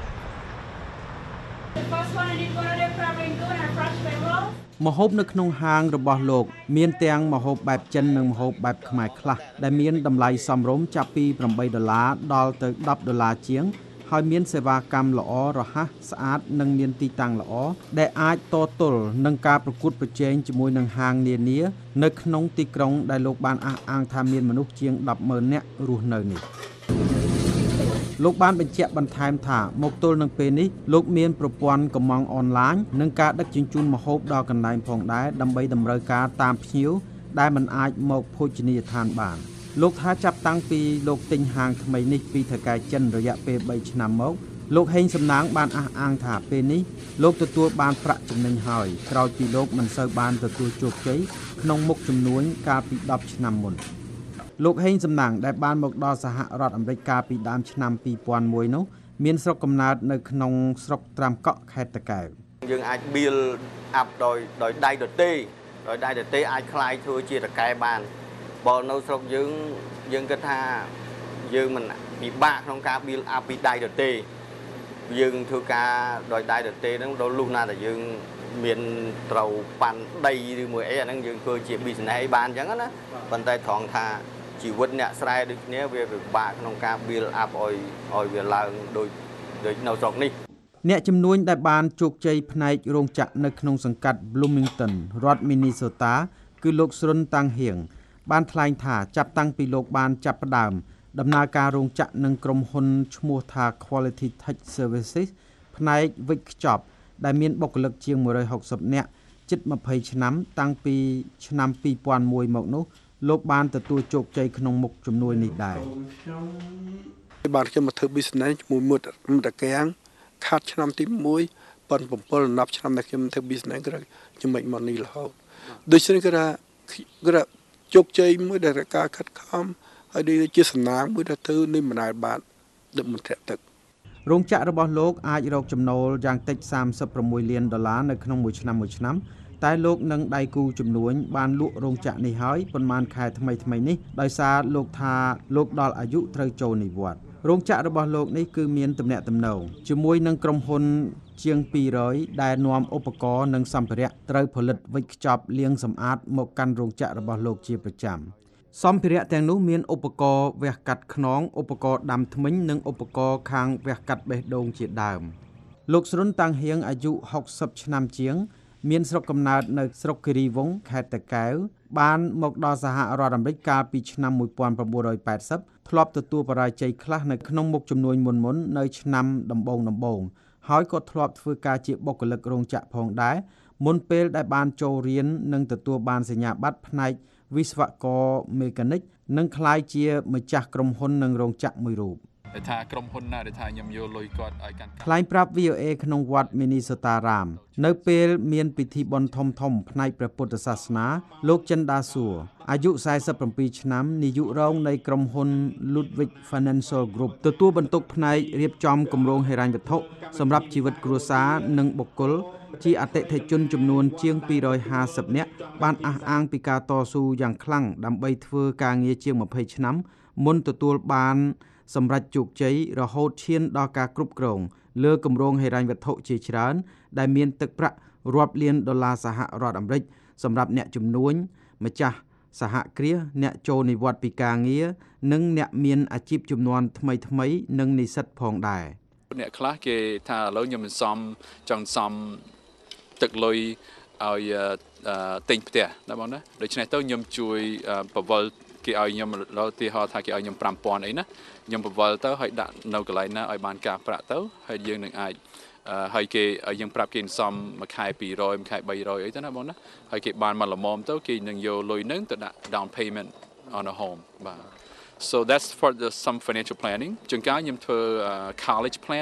ម្ហូបនៅក្នុងហាងរបស់លោកមានទាំងម្ហូបបែបចិននិងម្ហូបបែបខ្មែរខ្លះដែលមានតម្លៃសមរម្យចាប់ពីeightដុល្លារដល់ទៅtenដុល្លារជាងហើយមានសេវាកម្មល្អរហ័សស្អាតនិងមានទីតាំងល្អដែលអាចតទល់នឹងការប្រកួតប្រជែងជាមួយនឹងហាងនានានៅក្នុងទីក្រុងដែលលោកបានអះអាងថាមានមនុស្សជាងtenម៉ឺននាក់រស់នៅនេះលោកបានបញ្ជាក់បន្ថែមថាមកទល់នឹងពេលនេះលោកមានប្រព័ន្ធកម្មង់អនឡាញនិងការដឹកជញ្ជូនម្ហូបដល់កន្លែងផងដែរដើម្បីតម្រូវការតាមភ្ញៀវដែលមិនអាចមកភោជនីយដ្ឋានបានលោកថាចាប់តាំងពីលោកទិញហាងថ្មីនេះពីថៅកែចិនរយៈពេលthreeឆ្នាំមកលោកហេងសំណាងបានអះអាងថាពេលនេះលោកទទួលបានប្រាក់ចំណេញហើយក្រោយពីលោកមិនសូវបានទទួលជោគជ័យក្នុងមុខជំនួញកាលពីtenឆ្នាំមុនលោកហេងសំណាងដែលបានមកដល់សហរដ្ឋអាមេរិកកាលពីដើមឆ្នាំtwo thousand oneនោះមានស្រុកកំណើតនៅក្នុងស្រុកត្រាំកក់ខេត្តតាកែវយើងអាច build up ដោយដោយដៃទទេដោយដៃទទេអាចคลายធ្វើជាតកែបានបើនៅស្រុកយើងយើងគិតថាយើងមិនពិបាកក្នុងការ build up ពីដៃទទេយើងធ្វើការដោយដៃទទេហ្នឹងដល់លុះណាតែយើងមានត្រូវប៉ាន់ដីឬមួយអីអាហ្នឹងយើងធ្វើជា business អីបានអញ្ចឹងណាប៉ុន្តែត្រង់ថាជីវិតអ្នកស្រែដូចគ្នាវាពិបាកក្នុងការ build up ឲ្យឲ្យវាឡើងដូចដូចនៅស្រុកនេះអ្នកជំនួញដែលបានជោគជ័យផ្នែករោងចក្រនៅក្នុងសង្កាត់ Bloomington រដ្ឋ Minnesota គឺលោកស្រុនតាំងហៀងបានថ្លែងថាចាប់តាំងពីលោកបានចាប់ផ្ដើមដំណើរការរោងចក្រនឹងក្រុមហ៊ុនឈ្មោះថា Quality Tech Services ផ្នែកវិចខ្ចប់ដែលមានបុគ្គលិកជាងone hundred sixtyនាក់ជិតtwentyឆ្នាំតាំងពីឆ្នាំtwo thousand oneមកនោះលោកបានទទួលជោគជ័យក្នុងមុខជំនួយនេះដែរបានខ្ញុំមកធ្វើ business ជាមួយមួយតកាំងខាត់ឆ្នាំទីoneប៉ុនseven tenឆ្នាំដែលខ្ញុំធ្វើ business គឺខ្ញុំមិនមកនេះរហូតដូច្នេះគឺថាគឺជោគជ័យមួយដែលការខិតខំហើយដូចជាសំណាងមួយដែលធ្វើនេះមិនដែលបានដឹកមិនធាក់ទឹករោងចក្ររបស់លោកអាចរកចំណូលយ៉ាងតិចthirty-sixលានដុល្លារនៅក្នុងមួយឆ្នាំមួយឆ្នាំតែលោកនឹងដៃគូជំនួញបានលក់រោងចក្រនេះហើយប៉ុន្មានខែថ្មីថ្មីនេះដោយសារលោកថាលោកដល់អាយុត្រូវចូលនិវត្តន៍រោងចក្ររបស់លោកនេះគឺមានទំនាក់ទំនងជាមួយនឹងក្រុមហ៊ុនជាងtwo hundredដែលនាំឧបករណ៍និងសម្ភារៈត្រូវផលិតវិចខ្ចប់លាងសម្អាតមកកាន់រោងចក្ររបស់លោកជាប្រចាំសម្ភារៈទាំងនោះមានឧបករណ៍វះកាត់ខ្នងឧបករណ៍ដាំធ្មេញនិងឧបករណ៍ខាងវះកាត់បេះដូងជាដើមលោកស្រុនតាំងហៀងអាយុsixtyឆ្នាំជាងមានស្រុកកំណើតនៅស្រុកគិរីវង្សខេត្តតាកែវបានមកដល់សហរដ្ឋអាមេរិកកាលពីឆ្នាំnineteen eightyធ្លាប់ទទួលបរាជ័យខ្លះនៅក្នុងមុខជំនួញមុនមុននៅឆ្នាំដំបូងដំបូងហើយក៏ធ្លាប់ធ្វើការជាបុគ្គលិករោងចក្រផងដែរមុនពេលដែលបានចូលរៀននិងទទួលបានសញ្ញាបត្រផ្នែកវិស្វករមេកានិកនិងក្លាយជាម្ចាស់ក្រុមហ៊ុននិងរោងចក្រមួយរូបថាក្រុមហ៊ុនណាដែលថាខ្ញុំយកលុយគាត់ឲ្យកាន់ថ្លែងប្រាប់ V O A ក្នុងវត្ត Minnesota Ram នៅពេលមានពិធីបុណ្យធំធំផ្នែកព្រះពុទ្ធសាសនាលោកចិនដាសួរអាយុforty-sevenឆ្នាំនាយករងនៃក្រុមហ៊ុន Ludwig Financial Group ទទួលបន្ទុកផ្នែករៀបចំគម្រោងហិរញ្ញវត្ថុសម្រាប់ជីវិតគ្រួសារនិងបុគ្គលជាអតិថិជនចំនួនជាងtwo hundred fiftyនាក់បានអះអាងពីការតស៊ូយ៉ាងខ្លាំងដើម្បីធ្វើការងារជាងtwentyឆ្នាំមុនទទួលបានសម្រាប់ជោគជ័យរហូតឈានដល់ការគ្រប់គ្រងលើគម្រោងហិរញ្ញវត្ថុជាច្រើនដែលមានទឹកប្រាក់រាប់លានដុល្លារសហរដ្ឋអាមេរិកសម្រាប់អ្នកជំនួញម្ចាស់សហគ្រាសអ្នកចូលនិវត្តន៍ពីការងារនិងអ្នកមានអាជីពជំនាន់ថ្មីថ្មីនិងនិស្សិតផងដែរអ្នកខ្លះគេថាឥឡូវខ្ញុំមិនសមចង់សមទឹកលុយឲ្យទិញផ្ទះណាបងណាដូច្នេះទៅខ្ញុំជួយបវលគេឲ្យខ្ញុំឧទាហរណ៍ថាគេឲ្យខ្ញុំfive thousandអីណាខ្ញុំបវលទៅហើយដាក់នៅកន្លែងណាឲ្យបានការប្រាក់ទៅហើយយើងនឹងអាចហើយគេឲ្យយើងប្រាប់គេសំមួយខែtwo hundredមួយខែthree hundredអីទៅណាបងណាហើយគេបានមកល្មមទៅគេនឹងយកលុយហ្នឹងទៅដាក់ down payment on a home បាទ so that's for the some financial planning ជួនកាលខ្ញុំធ្វើ college planning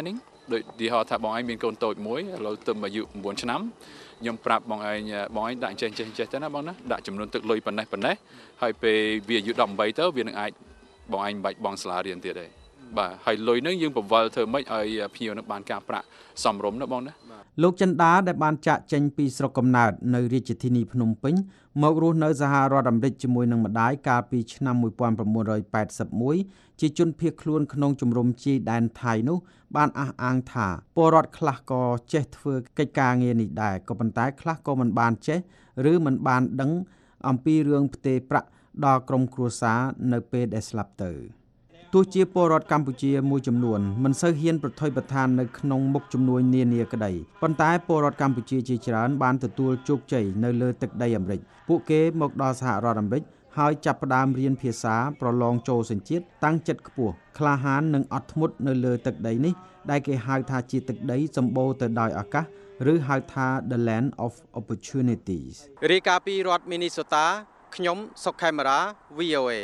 ដូចទីហោថាបងឯងមានកូនតូចមួយឥឡូវទៅអាយុ9ឆ្នាំខ្ញុំប្រាប់បងឯងបងឯងដាក់ចេះចេះចេះទៅណាបងណាដាក់ចំនួនទឹកលុយប៉ុណ្ណេះប៉ុណ្ណេះហើយពេលវាអាយុ18ទៅវានឹងអាចបងឯងបាច់បងសាលារៀនទៀតដែរបាទហើយលុយហ្នឹងយើងបង្វិលធ្វើម៉េចឲ្យភ្ញៀវនឹងបានការប្រាក់សមរម្យណាបងណាលោកចិន្តាដែលបានចាក់ចេញពីស្រុកកំណើតនៅរាជធានីភ្នំពេញមករស់នៅសហរដ្ឋអាមេរិកជាមួយនឹងម្ដាយកាលពីឆ្នាំmột nghìn chín trăm tám mươi mốtជាជនភៀសខ្លួនក្នុងជំរំជីដែនថៃនោះបានអះអាងថាពលរដ្ឋខ្លះក៏ចេះធ្វើកិច្ចការងារនេះដែរក៏ប៉ុន្តែខ្លះក៏មិនបានចេះឬមិនបានដឹងអំពីរឿងផ្ទេរប្រាក់ដល់ក្រុមគ្រួសារនៅពេលដែលស្លាប់ទៅទោះជាពលរដ្ឋកម្ពុជាមួយចំនួនមិនសូវហ៊ានប្រថុយប្រថាននៅក្នុងមុខជំនួយនានាក្តីប៉ុន្តែពលរដ្ឋកម្ពុជាជាច្រើនបានទទួលជោគជ័យនៅលើទឹកដីអាមេរិកពួកគេមកដល់សហរដ្ឋអាមេរិកហើយចាប់ផ្ដើមរៀនភាសាប្រឡងចូលសញ្ជាតិតាំងចិត្តខ្ពស់ក្លាហាននិងអត់ធ្មត់នៅលើទឹកដីនេះដែលគេហៅថាជាទឹកដីសម្បូរទៅដោយឱកាសឬហៅថា The Land of Opportunities រាយការណ៍ពីរដ្ឋ Minnesota ខ្ញុំសុកខេមរា វី អូ เอ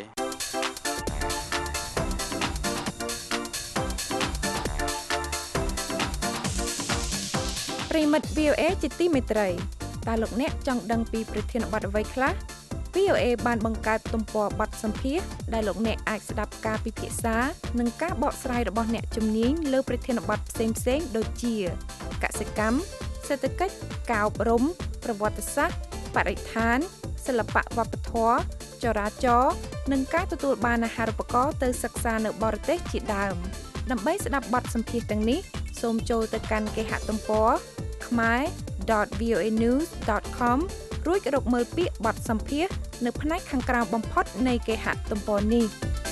ប្រិមិត្ត វី អូ เอ ជាទីមេត្រីតើលោកអ្នកចង់ដឹងពីប្រធានបទអ្វីខ្លះ វី អូ เอ បានបង្កើតទំព័របទសម្ភាសន៍ដែលលោកអ្នកអាចស្ដាប់ការពិភាក្សានិងការបកស្រាយរបស់អ្នកជំនាញលើប្រធានបទផ្សេងៗដូចជាកសិកម្មសេដ្ឋកិច្ចការអប់រំប្រវត្តិសាស្ត្របរិស្ថានសិល្បៈវប្បធម៌ចរាចរណ៍និងការទទួលបានអាហារូបករណ៍ទៅសិក្សានៅបរទេសជាដើមដើម្បីស្ដាប់បទសម្ភាសន៍ទាំងនេះសូមចូលទៅកាន់គេហទំព័រ khmer dot v o a news dot com រួចរកមើលពាក្យបទសម្ភាសន៍នៅផ្នែកខាងក្រោមបំផុតនៃគេហទំព័រនេះ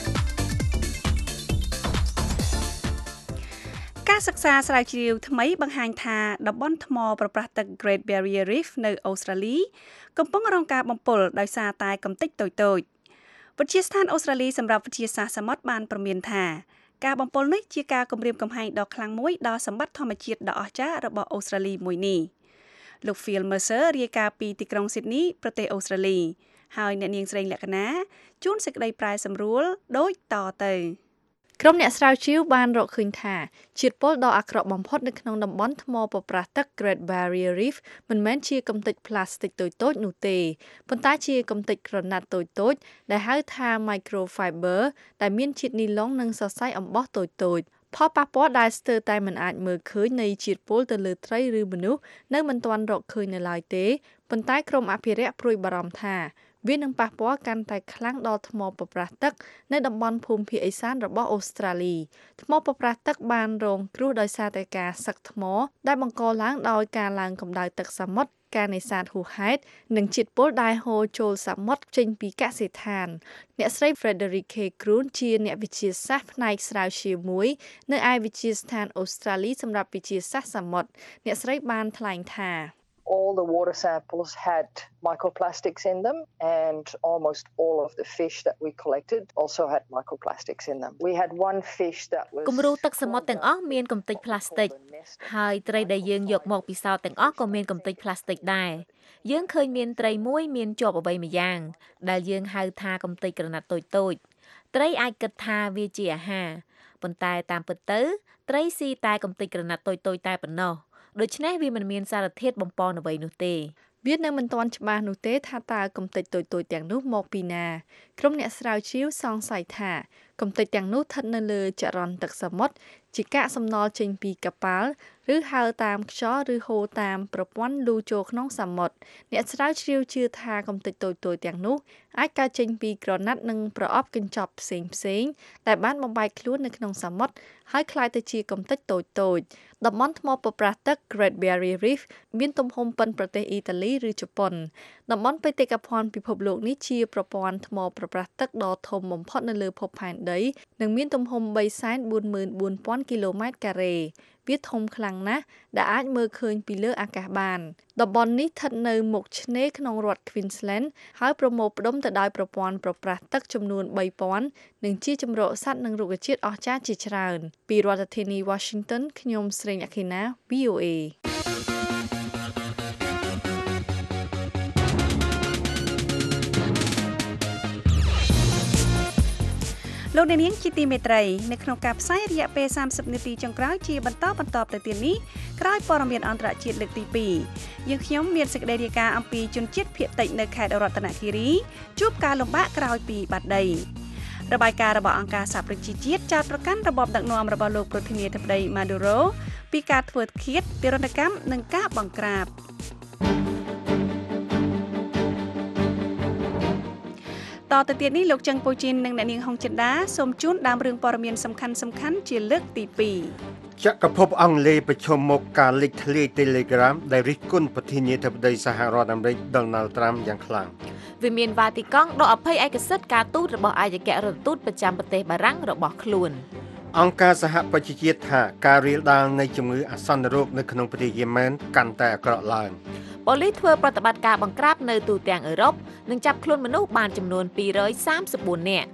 ការសិក្សាស្រាវជ្រាវថ្មីបង្ហាញថាតំបន់ថ្មប្រប្រាស់ទឹក Great Barrier Reef នៅអូស្ត្រាលីកំពុងរងការបំពុលដោយសារតែកម្ទេចតូចៗវិទ្យាស្ថានអូស្ត្រាលីសម្រាប់វិទ្យាសាស្ត្រសមុទ្របានព្រមានថាការបំពុលនេះជាការគំរាមកំហែងដ៏ខ្លាំងមួយដល់សម្បត្តិធម្មជាតិដ៏អស្ចារ្យរបស់អូស្ត្រាលីមួយនេះលោក Phil Mercer រាយការណ៍ពីទីក្រុង Sydney ប្រទេសអូស្ត្រាលីហើយអ្នកនាងស្រីលក្ខណាជួនសេចក្តីប្រែសម្រួលដូចតទៅក្រុមអ្នកស្រាវជ្រាវបានរកឃើញថាជាតិពុលដ៏អាក្រក់បំផុតនៅក្នុងតំបន់ថ្មប្រប្រាស់ទឹក Great Barrier Reef មិនមែនជាកម្ទេចផ្លាស្ទិកតូចៗនោះទេប៉ុន្តែជាកម្ទេចក្រណាត់តូចៗដែលហៅថា microfiber ដែលមានជាតិនីឡុងនិងសរសៃអំបោះតូចៗផលប៉ះពាល់ដែលស្ទើរតែមិនអាចមើលឃើញនៃជាតិពុលទៅលើត្រីឬមនុស្សនៅមិនទាន់រកឃើញនៅឡើយទេប៉ុន្តែក្រុមអភិរក្សព្រួយបារម្ភថាវានឹងប៉ះពាល់កាន់តែខ្លាំងដល់ថ្មប្រប្រាស់ទឹកនៅតំបន់ភូមិភាគឦសានរបស់អូស្ត្រាលីថ្មប្រប្រាស់ទឹកបានរងគ្រោះដោយសារតែការសឹកថ្មដែលបង្កឡើងដោយការឡើងកម្ដៅទឹកសមុទ្រការនេសាទហួសហេតុនិងជាតិពុលដែលហូរចូលសមុទ្រចេញពីកសិដ្ឋានអ្នកស្រី Frederick K. Kroon ជាអ្នកវិទ្យាសាស្ត្រផ្នែកស្រាវជ្រាវមួយនៅឯវិទ្យាស្ថានអូស្ត្រាលីសម្រាប់វិទ្យាសាស្ត្រសមុទ្រអ្នកស្រីបានថ្លែងថា All the water samples had microplastics in them and almost all of the fish that we collected also had microplastics in them. We had one fish that was គំរូទឹកសមុទ្រទាំងអស់មានកម្ទេចផ្លាស្ទិកហើយត្រីដែលយើងយកមកពិសោធន៍ទាំងអស់ក៏មានកម្ទេចផ្លាស្ទិកដែរយើងឃើញមានត្រីមួយមានជាប់អ្វីមួយយ៉ាងដែលយើងហៅថាកម្ទេចក្រណាត់តូចៗត្រីអាចគិតថាវាជាអាហារប៉ុន្តែតាមពិតទៅត្រីស៊ីតែកម្ទេចក្រណាត់តូចៗតែប៉ុណ្ណោះដូច្នេះវាមិនមានសារធាតុបំពន់អ្វីនោះទេវានៅមិនទាន់ច្បាស់នោះទេថាតើកម្ទេចតូចៗទាំងនោះមកពីណាក្រុមអ្នកស្រាវជ្រាវសង្ស័យថាកម្ទេចទាំងនោះស្ថិតនៅលើចរន្តទឹកសមុទ្រជាកាកសំណល់ចេញពីកប៉ាល់ឬហើរតាមខ្យល់ឬហូរតាមប្រព័ន្ធលូចូលក្នុងសមុទ្រអ្នកស្រាវជ្រាវជឿថាកម្ទេចតូចៗទាំងនោះអាចកើតចេញពីក្រណាត់និងប្រអប់កញ្ចប់ផ្សេងផ្សេងដែលបានបំបែកខ្លួននៅក្នុងសមុទ្រហើយคล้ายទៅជាកម្ទេចតូចៗតំបន់ថ្មប្រប្រាស់ទឹក Great Barrier Reef មានទំហំប៉ុនប្រទេសអ៊ីតាលីឬជប៉ុនតំបន់បេតិកភណ្ឌពិភពលោកនេះជាប្រព័ន្ធថ្មប្រប្រាស់ទឹកដ៏ធំបំផុតនៅលើភពផែនដីនិងមានទំហំ បីសែនបួនម៉ឺនបួនពាន់ គីឡូម៉ែត្រការ៉េវាធំខ្លាំងណាស់ដែលអាចមើលឃើញពីលើអាកាសបានតំបន់នេះស្ថិតនៅមុខឆ្នេរក្នុងរដ្ឋ Queensland ហើយប្រមូលផ្ដុំទៅដោយប្រព័ន្ធប្រប្រាស់ទឹកចំនួន បីពាន់ និងជាជម្រកសត្វនិងរុក្ខជាតិអស្ចារ្យជាច្រើនពីរដ្ឋធានី Washington ខ្ញុំស្រីអខេណា វី អូ เอលោកអ្នកនាងជាទីមេត្រីនៅក្នុងការផ្សាយរយៈពេលសាមសិបនាទីចុងក្រោយជាបន្តបន្តទៅទៀតនេះក្រោយព័ត៌មានអន្តរជាតិលើកទីពីរយើងខ្ញុំមានសេចក្តីរាយការណ៍អំពីជនជាតិភៀតតិចនៅខេត្តរតនគិរីជួបការលំបាកក្រោយពីបាត់ដីរបាយការណ៍របស់អង្គការសហប្រជាជាតិចោទប្រកាន់របបដឹកនាំរបស់លោកប្រធានាធិបតី Maduro ពីការធ្វើឃាតទារុណកម្មនិងការបង្ក្រាបតទៅទៀតនេះលោកចឹងពូជីននិងអ្នកនាងហុងចិន្តាសូមជូនដើមរឿងព័ត៌មានសំខាន់សំខាន់ជាលើកទីពីរចក្រភពអង់គ្លេសប្រឈមមុខការលេចធ្លាយ Telegram ដែលរិះគន់ប្រធានាធិបតីសហរដ្ឋអាមេរិក Donald Trump យ៉ាងខ្លាំងវិមានវ៉ាទីកង់ដកអភ័យឯកសិទ្ធិការទូតរបស់ឯកអគ្គរដ្ឋទូតប្រចាំប្រទេសបារាំងរបស់ខ្លួនអង្គការសហប្រជាជាតិថាការរាលដាលនៃជំងឺអាសន្នរោគនៅក្នុងប្រទេសយេម៉ែនកាន់តែអាក្រក់ឡើងប៉ូលីសធ្វើប្រតិបត្តិការបង្ក្រាបនៅទូទាំងអឺរ៉ុបនិងចាប់ខ្លួនមនុស្សបានចំនួនពីររយសាមសិបបួននាក់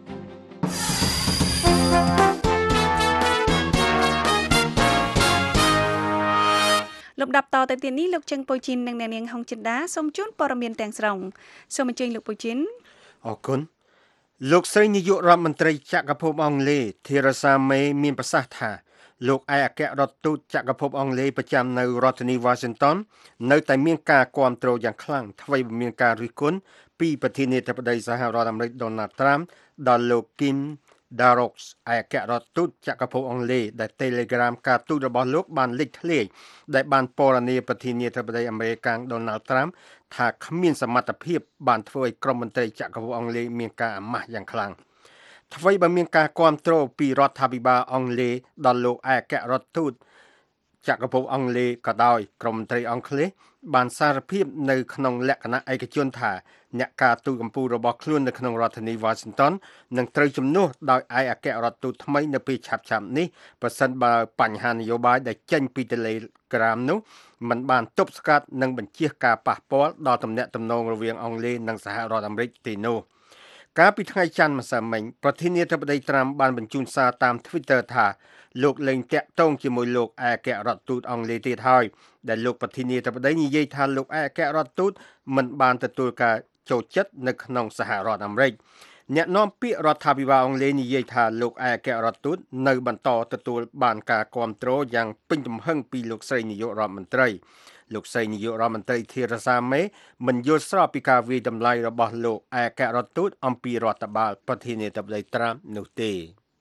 លំដាប់តទៅទៀតនេះលោកចឹងពូជីននិងអ្នកនាងហុងចិន្តាសូមជូនព័ត៌មានទាំងស្រុងសូមអញ្ជើញលោកពូជីនអរគុណលោកស្រីនាយករដ្ឋមន្ត្រីចក្រភពអង់គ្លេស Theresa May មានប្រសាសន៍ថាលោកឯកអគ្គរដ្ឋទូតចក្រភពអង់គ្លេសប្រចាំនៅរដ្ឋធានី Washington នៅតែមានការគាំទ្រយ៉ាងខ្លាំងថ្មីបើមានការរិះគន់ពីប្រធានាធិបតីសហរដ្ឋអាមេរិក Donald Trump ដល់លោក Kim Darroch ឯកអគ្គរដ្ឋទូតចក្រភពអង់គ្លេសដែល Telegram ការទូតរបស់លោកបានលេចធ្លាយដែលបានពណ៌នាប្រធានាធិបតីអាមេរិក Donald Trump ថាគ្មានសមត្ថភាពបានធ្វើឲ្យក្រុមមន្ត្រីចក្រភពអង់គ្លេសមានការអាម៉ាស់យ៉ាងខ្លាំងថ្មីបើមានការគាំទ្រពីរដ្ឋាភិបាលអង់គ្លេសដល់លោកឯកអគ្គរដ្ឋទូតចក្រភពអង់គ្លេសក៏ដោយក្រុមមន្ត្រីអង់គ្លេសបានសារភាពនៅក្នុងលក្ខណៈឯកជនថាអ្នកការទូតកម្ពុជារបស់ខ្លួននៅក្នុងរដ្ឋធានី Washington នឹងត្រូវជំនួសដោយឯកអគ្គរដ្ឋទូតថ្មីនៅពេលឆាប់ៗនេះប្រសិនបើបញ្ហានយោបាយដែលចេញពី Telegram នោះมันបានទប់ស្កាត់និងបញ្ជៀសការប៉ះពាល់ដល់ទំនាក់ទំនងរវាងអង់គ្លេសនិងសហរដ្ឋអាមេរិកទេនោះកាលពីថ្ងៃច័ន្ទម្សិលមិញប្រធានាធិបតីត្រាំបានបញ្ជូនសារតាម Twitter ថាលោកលែងតាក់ទងជាមួយលោកឯកអគ្គរដ្ឋទូតអង់គ្លេសទៀតហើយដែលលោកប្រធានាធិបតីនិយាយថាលោកឯកអគ្គរដ្ឋទូតមិនបានទទួលការចូលចិត្តនៅក្នុងសហរដ្ឋអាមេរិកអ្នកនាំពាក្យរដ្ឋាភិបាលអង់គ្លេសនិយាយថាលោកឯកអគ្គរដ្ឋទូតនៅបន្តទទួលបានការគាំទ្រយ៉ាងពេញទំហឹងពីលោកស្រីនាយករដ្ឋមន្ត្រីលោកស្រីនាយករដ្ឋមន្ត្រី Theresa May មិនយល់ស្របពីការវាយតម្លៃរបស់លោកឯកអគ្គរដ្ឋទូតអំពីរដ្ឋបាលប្រធានាធិបតី Trump នោះទេ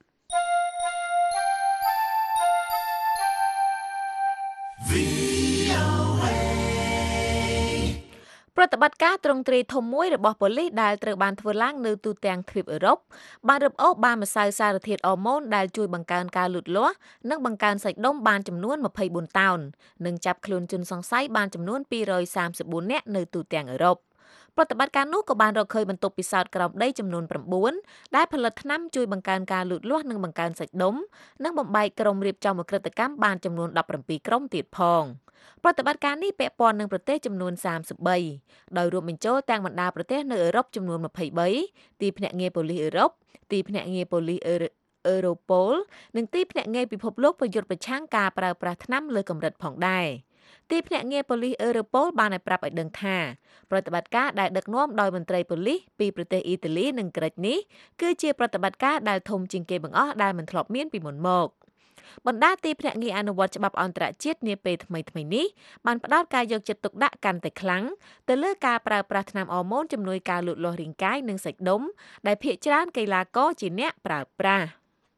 ប្រតិបត្តិការទ្រង់ទ្រាយធំមួយរបស់ប៉ូលីសដែលត្រូវបានធ្វើឡើងនៅទូទាំងទ្វីបអឺរ៉ុបបានរឹបអូសបានម្សៅសារធាតុអ៊ូម៉ូនដែលជួយបង្កើនការលូតលាស់និងបង្កើនសាច់ដុំបានចំនួនម្ភៃបួនតោននិងចាប់ខ្លួនជនសង្ស័យបានចំនួនពីររយសាមសិបបួននាក់នៅទូទាំងអឺរ៉ុបប្រតិបត្តិការនោះក៏បានរកឃើញបន្ទប់ពិសោធន៍ក្រោមដីចំនួន៩ដែលផលិតថ្នាំជួយបង្កើនការលូតលាស់និងបង្កើនសាច់ដុំនិងបំបែកក្រុមរៀបចំឧក្រិដ្ឋកម្មបានចំនួនដប់ប្រាំពីរក្រុមទៀតផងប្រតិបត្តិការនេះពាក់ព័ន្ធនឹងប្រទេសចំនួនសាមសិបបីដោយរួមបញ្ចូលទាំងបណ្ដាប្រទេសនៅអឺរ៉ុបចំនួនម្ភៃបីទីភ្នាក់ងារប៉ូលីសអឺរ៉ុបទីភ្នាក់ងារប៉ូលីសអឺរ៉ូប៉ូលនិងទីភ្នាក់ងារពិភពលោកប្រយុទ្ធប្រឆាំងការប្រើប្រាស់ថ្នាំលើកម្រិតផងដែរទីភ្នាក់ងារប៉ូលីសអឺរ៉ូប៉ូលបានឲ្យប្រាប់ឲ្យដឹងថាប្រតិបត្តិការដែលដឹកនាំដោយមន្ត្រីប៉ូលីសពីប្រទេសអ៊ីតាលីនិងក្រិចនេះគឺជាប្រតិបត្តិការដែលធំជាងគេបង្អស់ដែលមិនធ្លាប់មានពីមុនមកបណ្ដាទីភ្នាក់ងារអនុវត្តច្បាប់អន្តរជាតិនាពេលថ្មីៗនេះបានផ្ដោតការយកចិត្តទុកដាក់កាន់តែខ្លាំងទៅលើការប្រើប្រាស់ថ្នាំអ៊ូម៉ូនជំនួយការលូតលាស់រាងកាយនិងសាច់ដុំដែលភាគច្រើនកីឡាករជាអ្នកប្រើប្រាស់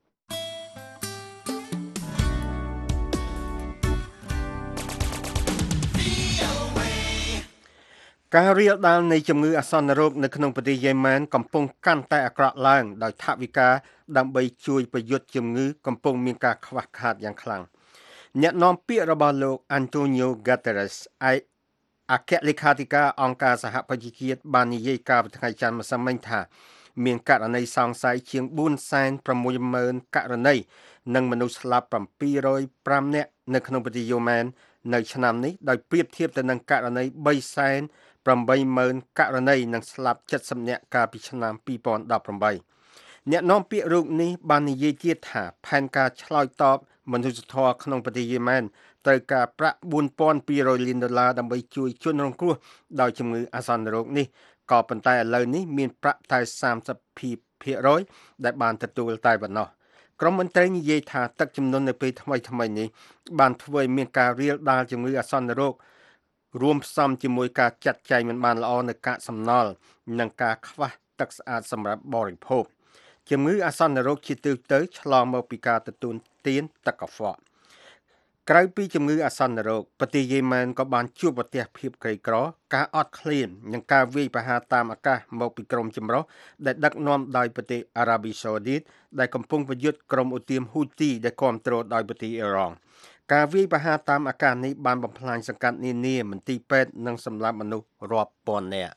ការរាលដាលនៃជំងឺអាសន្នរោគនៅក្នុងប្រទេសយេម៉ែនកំពុងកាន់តែអាក្រក់ឡើងដោយថវិកាដើម្បីជួយប្រយុទ្ធជំងឺកំពុងមានការខ្វះខាតយ៉ាងខ្លាំងអ្នកនាំពាក្យរបស់លោក Antonio Guterres ឯកអគ្គលេខាធិការអង្គការសហប្រជាជាតិបាននិយាយកាលពីថ្ងៃច័ន្ទម្សិលមិញថាមានករណីសង្ស័យជាងបួនសែនប្រាំមួយម៉ឺនករណីនិងមនុស្សស្លាប់ប្រាំពីររយប្រាំនាក់នៅក្នុងប្រទេសយេម៉ែននៅឆ្នាំនេះដោយប្រៀបធៀបទៅនឹងករណីបីសែនប្រាំបីម៉ឺនករណីនិងស្លាប់เจ็ดสิบនាក់កាលពីឆ្នាំពីរពាន់ដប់ប្រាំបីអ្នកនាំពាក្យរូបនេះបាននិយាយទៀតថាផែនការឆ្លើយតបមនុស្សធម៌ក្នុងប្រទេសយេម៉ែនត្រូវការប្រាក់បួនពាន់ពីររយលានដុល្លារដើម្បីជួយជនរងគ្រោះដោយជំងឺអាសន្នរោគនេះក៏ប៉ុន្តែឥឡូវនេះមានប្រាក់តែសាមសិបភាគរយដែលបានទទួលតែប៉ុណ្ណោះក្រុមមន្ត្រីនិយាយថាទឹកជំនន់នៅពេលថ្មីថ្មីនេះបានធ្វើឲ្យមានការរាលដាលជំងឺអាសន្នរោគរួមផ្សំជាមួយការចាត់ចែងមិនបានល្អនៅកាកសំណល់និងការខ្វះទឹកស្អាតសម្រាប់បរិភោគជំងឺអាសន្នរោគជាទូទៅឆ្លងមកពីការទទួលទានទឹកកខ្វក់ក្រៅពីជំងឺអាសន្នរោគប្រទេសយេម៉ែនក៏បានជួបប្រទះភាពក្រីក្រការអត់ឃ្លាននិងការវាយប្រហារតាមអាកាសមកពីក្រុមចម្រុះដែលដឹកនាំដោយប្រទេសអារ៉ាប៊ីសាអូឌីតដែលកំពុងប្រយុទ្ធក្រុមឧទាមហ៊ូទីដែលគ្រប់គ្រងដោយប្រទេសអ៊ីរ៉ង់ការវាយប្រហារតាមអាកាសនេះបានបំផ្លាញសង្កាត់នានាមន្ទីរពេទ្យនិងសម្លាប់មនុស្សរាប់ពាន់នាក់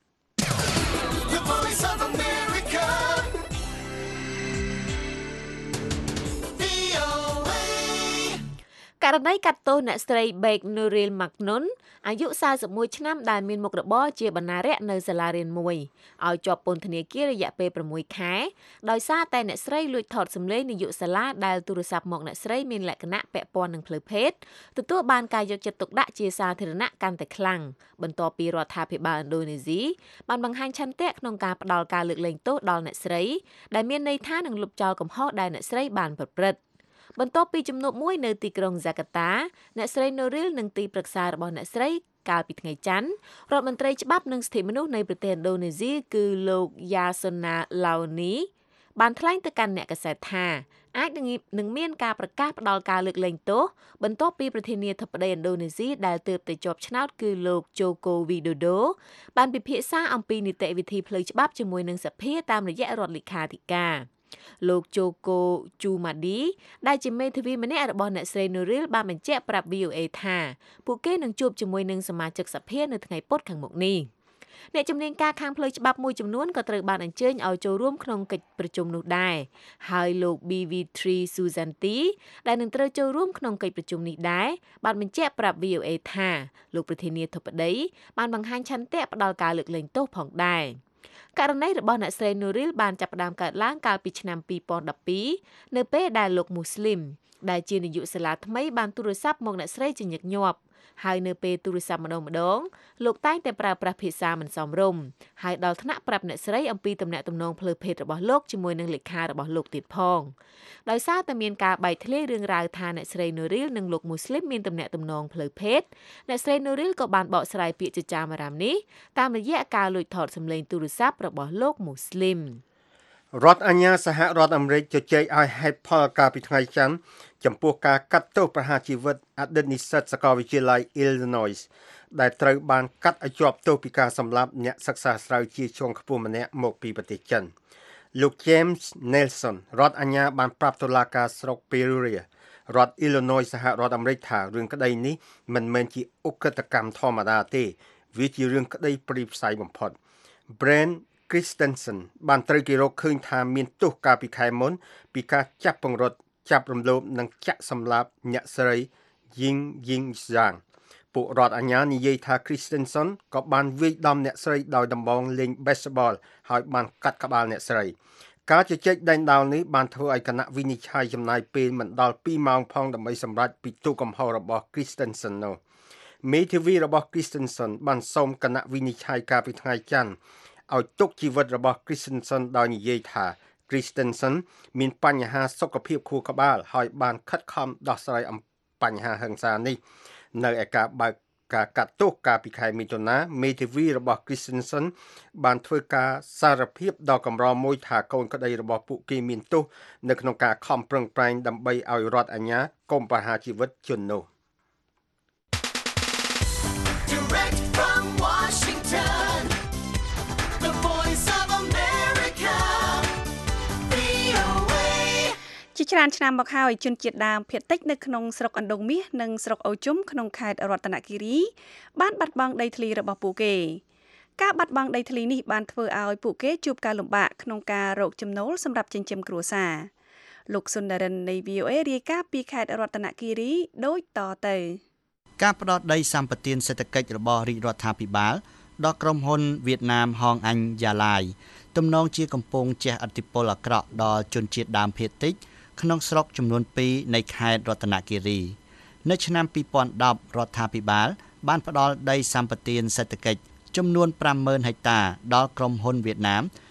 ករណីកាត់ទោសអ្នកស្រី Beck Nuril Maknun អាយុសាសិបមួយឆ្នាំដែលមានមុខរបរជាបណ្ណារក្សនៅសាលារៀនមួយឲ្យជាប់ពន្ធនាគាររយៈពេលប្រាំមួយខែដោយសារតែអ្នកស្រីលួចថតសម្លេងនាយកសាលាដែលទូរស័ព្ទមកអ្នកស្រីមានលក្ខណៈពាក់ព័ន្ធនឹងផ្លូវភេទទទួលបានការយកចិត្តទុកដាក់ជាសាធារណៈកាន់តែខ្លាំងបន្ទាប់ពីរដ្ឋាភិបាលឥណ្ឌូនេស៊ីបានបង្ហាញឆន្ទៈក្នុងការផ្តល់ការលើកលែងទោសដល់អ្នកស្រីដែលមានន័យថានឹងលុបចោលកំហុសដែលអ្នកស្រីបានប្រព្រឹត្តបន្ទាប់ពីជំនួបមួយនៅទីក្រុងហ្សាកាតាអ្នកស្រី Nuril និងទីប្រឹក្សារបស់អ្នកស្រីកាលពីថ្ងៃច័ន្ទរដ្ឋមន្ត្រីច្បាប់និងសិទ្ធិមនុស្សនៃប្រទេសឥណ្ឌូនេស៊ីគឺលោក Yasona Laoni បានថ្លែងទៅកាន់អ្នកកាសែតថាអាចនឹងមានការប្រកាសផ្តល់ការលើកលែងទោសបន្ទាប់ពីប្រធានាធិបតីឥណ្ឌូនេស៊ីដែលទើបតែជាប់ឆ្នោតគឺលោក Joko Widodo បានពិភាក្សាអំពីនីតិវិធីផ្លូវច្បាប់ជាមួយនឹងសភាតាមរយៈរដ្ឋលេខាធិការលោក Joko Chumadi ដែលជាមេធាវីម្នាក់របស់អ្នកស្រី Nuril បានបញ្ជាក់ប្រាប់ វី អូ អេ ថាពួកគេនឹងជួបជាមួយនឹងសមាជិកសភានៅថ្ងៃពុធខាងមុខនេះអ្នកជំនាញការខាងផ្លូវច្បាប់មួយចំនួនក៏ត្រូវបានអញ្ជើញឲ្យចូលរួមក្នុងកិច្ចប្រជុំនោះដែរហើយលោក ប៊ី វី ទ្រី Susanti ដែលនឹងត្រូវចូលរួមក្នុងកិច្ចប្រជុំនេះដែរបានបញ្ជាក់ប្រាប់ វី អូ អេ ថាលោកប្រធានាធិបតីបានបង្ហាញឆន្ទៈផ្ដល់ការលើកលែងទោសផងដែរករណីរបស់អ្នកស្រី Nuril បានចាប់ផ្ដើមកើតឡើងកាលពីឆ្នាំពីរពាន់ដប់ពីរនៅពេលដែលលោកមូស្លីមដែលជានាយកសាលាថ្មីបានទូរស័ព្ទមកអ្នកស្រីជាញឹកញាប់ហើយនៅពេលទូរស័ព្ទម្ដងម្ដងលោកតែងតែប្រើប្រាស់ភាសាមិនសមរម្យហើយដល់ថ្នាក់ប្រាប់អ្នកស្រីអំពីទំនាក់ទំនងផ្លូវភេទរបស់លោកជាមួយនឹងលេខារបស់លោកទៀតផងដោយសារតែមានការបែកធ្លាយរឿងរ៉ាវថាអ្នកស្រី Nuril និងលោកមូស្លីមមានទំនាក់ទំនងផ្លូវភេទអ្នកស្រី Nuril ក៏បានបកស្រាយពាក្យចចាមអារ៉ាមនេះតាមរយៈការលួចថតសម្លេងទូរស័ព្ទរបស់លោកមូស្លីមរដ្ឋអាជ្ញាសហរដ្ឋអាមេរិកជជែកឲ្យហេតុផលកាលពីថ្ងៃច័ន្ទចំពោះការកាត់ទោសប្រហារជីវិតអតីតនិស្សិតសាកលវិទ្យាល័យ Illinois ដែលត្រូវបានកាត់ឲ្យជាប់ទោសពីការសម្លាប់អ្នកសិក្សាស្រាវជ្រាវជាន់ខ្ពស់ម្នាក់មកពីប្រទេសចិនលោក James Nelson រដ្ឋអាជ្ញាបានប្រាប់តុលាការស្រុក Peoria រដ្ឋ Illinois សហរដ្ឋអាមេរិកថារឿងក្តីនេះមិនមែនជាឧក្រិដ្ឋកម្មធម្មតាទេវាជារឿងក្តីព្រាយផ្សាយបំផុត Brent Christensen បានត្រូវគេរកឃើញថាមានទោសកាលពីខែមុនពីការចាប់ពង្រត់ចាប់រំលោភនិងចាក់សម្លាប់អ្នកស្រី Ying Ying Zhang ពួករដ្ឋអាជ្ញានិយាយថា Christensen ក៏បានវាយដំអ្នកស្រីដោយដំបងលេង baseball ហើយបានកាត់ក្បាលអ្នកស្រីការជជែកដេញដោលនេះបានធ្វើឲ្យគណៈវិនិច្ឆ័យចំណាយពេលមិនដល់ពីរម៉ោងផងដើម្បីសម្រេចពីទោសកំហុសរបស់ Christensen នោះមេធាវីរបស់ Christensen បានសូមគណៈវិនិច្ឆ័យកាលពីថ្ងៃច័ន្ទឲ្យទុកជីវិតរបស់ Christensen ដោយនិយាយថា Christensen មានបញ្ហាសុខភាពខួរក្បាលហើយបានខិតខំដោះស្រាយអំបញ្ហាហិង្សានេះនៅឯការបើកការកាត់ទោសកាលពីខែមិថុនាមេធាវីរបស់ Christensen បានធ្វើការសារភាពដ៏កម្រមួយថាកូនក្តីរបស់ពួកគេមានទោសនៅក្នុងការខំប្រឹងប្រែងដើម្បីឲ្យរដ្ឋអាជ្ញាកុំប្រហារជីវិតជននោះ Direct from Washington The Voice of America វី អូ เอជាច្រើនឆ្នាំមកហើយជនជាតិដើមភាគតិចនៅក្នុងស្រុកអណ្ដូងមាសនិងស្រុកអូជុំក្នុងខេត្តរតនគិរីបានបាត់បង់ដីធ្លីរបស់ពួកគេការបាត់បង់ដីធ្លីនេះបានធ្វើឲ្យពួកគេជួបការលំបាកក្នុងការរកចំណូលសម្រាប់ចិញ្ចឹមគ្រួសារលោកសុនដរិននៃ វី អូ អេ រាយការណ៍ពីខេត្តរតនគិរីដូចតទៅការផ្ដោតដីសម្បត្តិសេដ្ឋកិច្ចរបស់រាជរដ្ឋាភិបាលដល់ក្រុមហ៊ុនវៀតណាមហងអញយ៉ាឡាយទំនងជាកំពុងជះឥទ្ធិពលអាក្រក់ដល់ជនជាតិដើមភាគតិចក្នុងស្រុកចំនួនពីរនៃខេត្តរតនគិរីនៅឆ្នាំពីរពាន់ដប់រដ្ឋាភិបាលបានផ្ដល់ដីសម្បត្តិសេដ្ឋកិច្ចចំនួនប្រាំម៉ឺនហិកតាដល់ក្រុមហ៊ុនវៀតណាម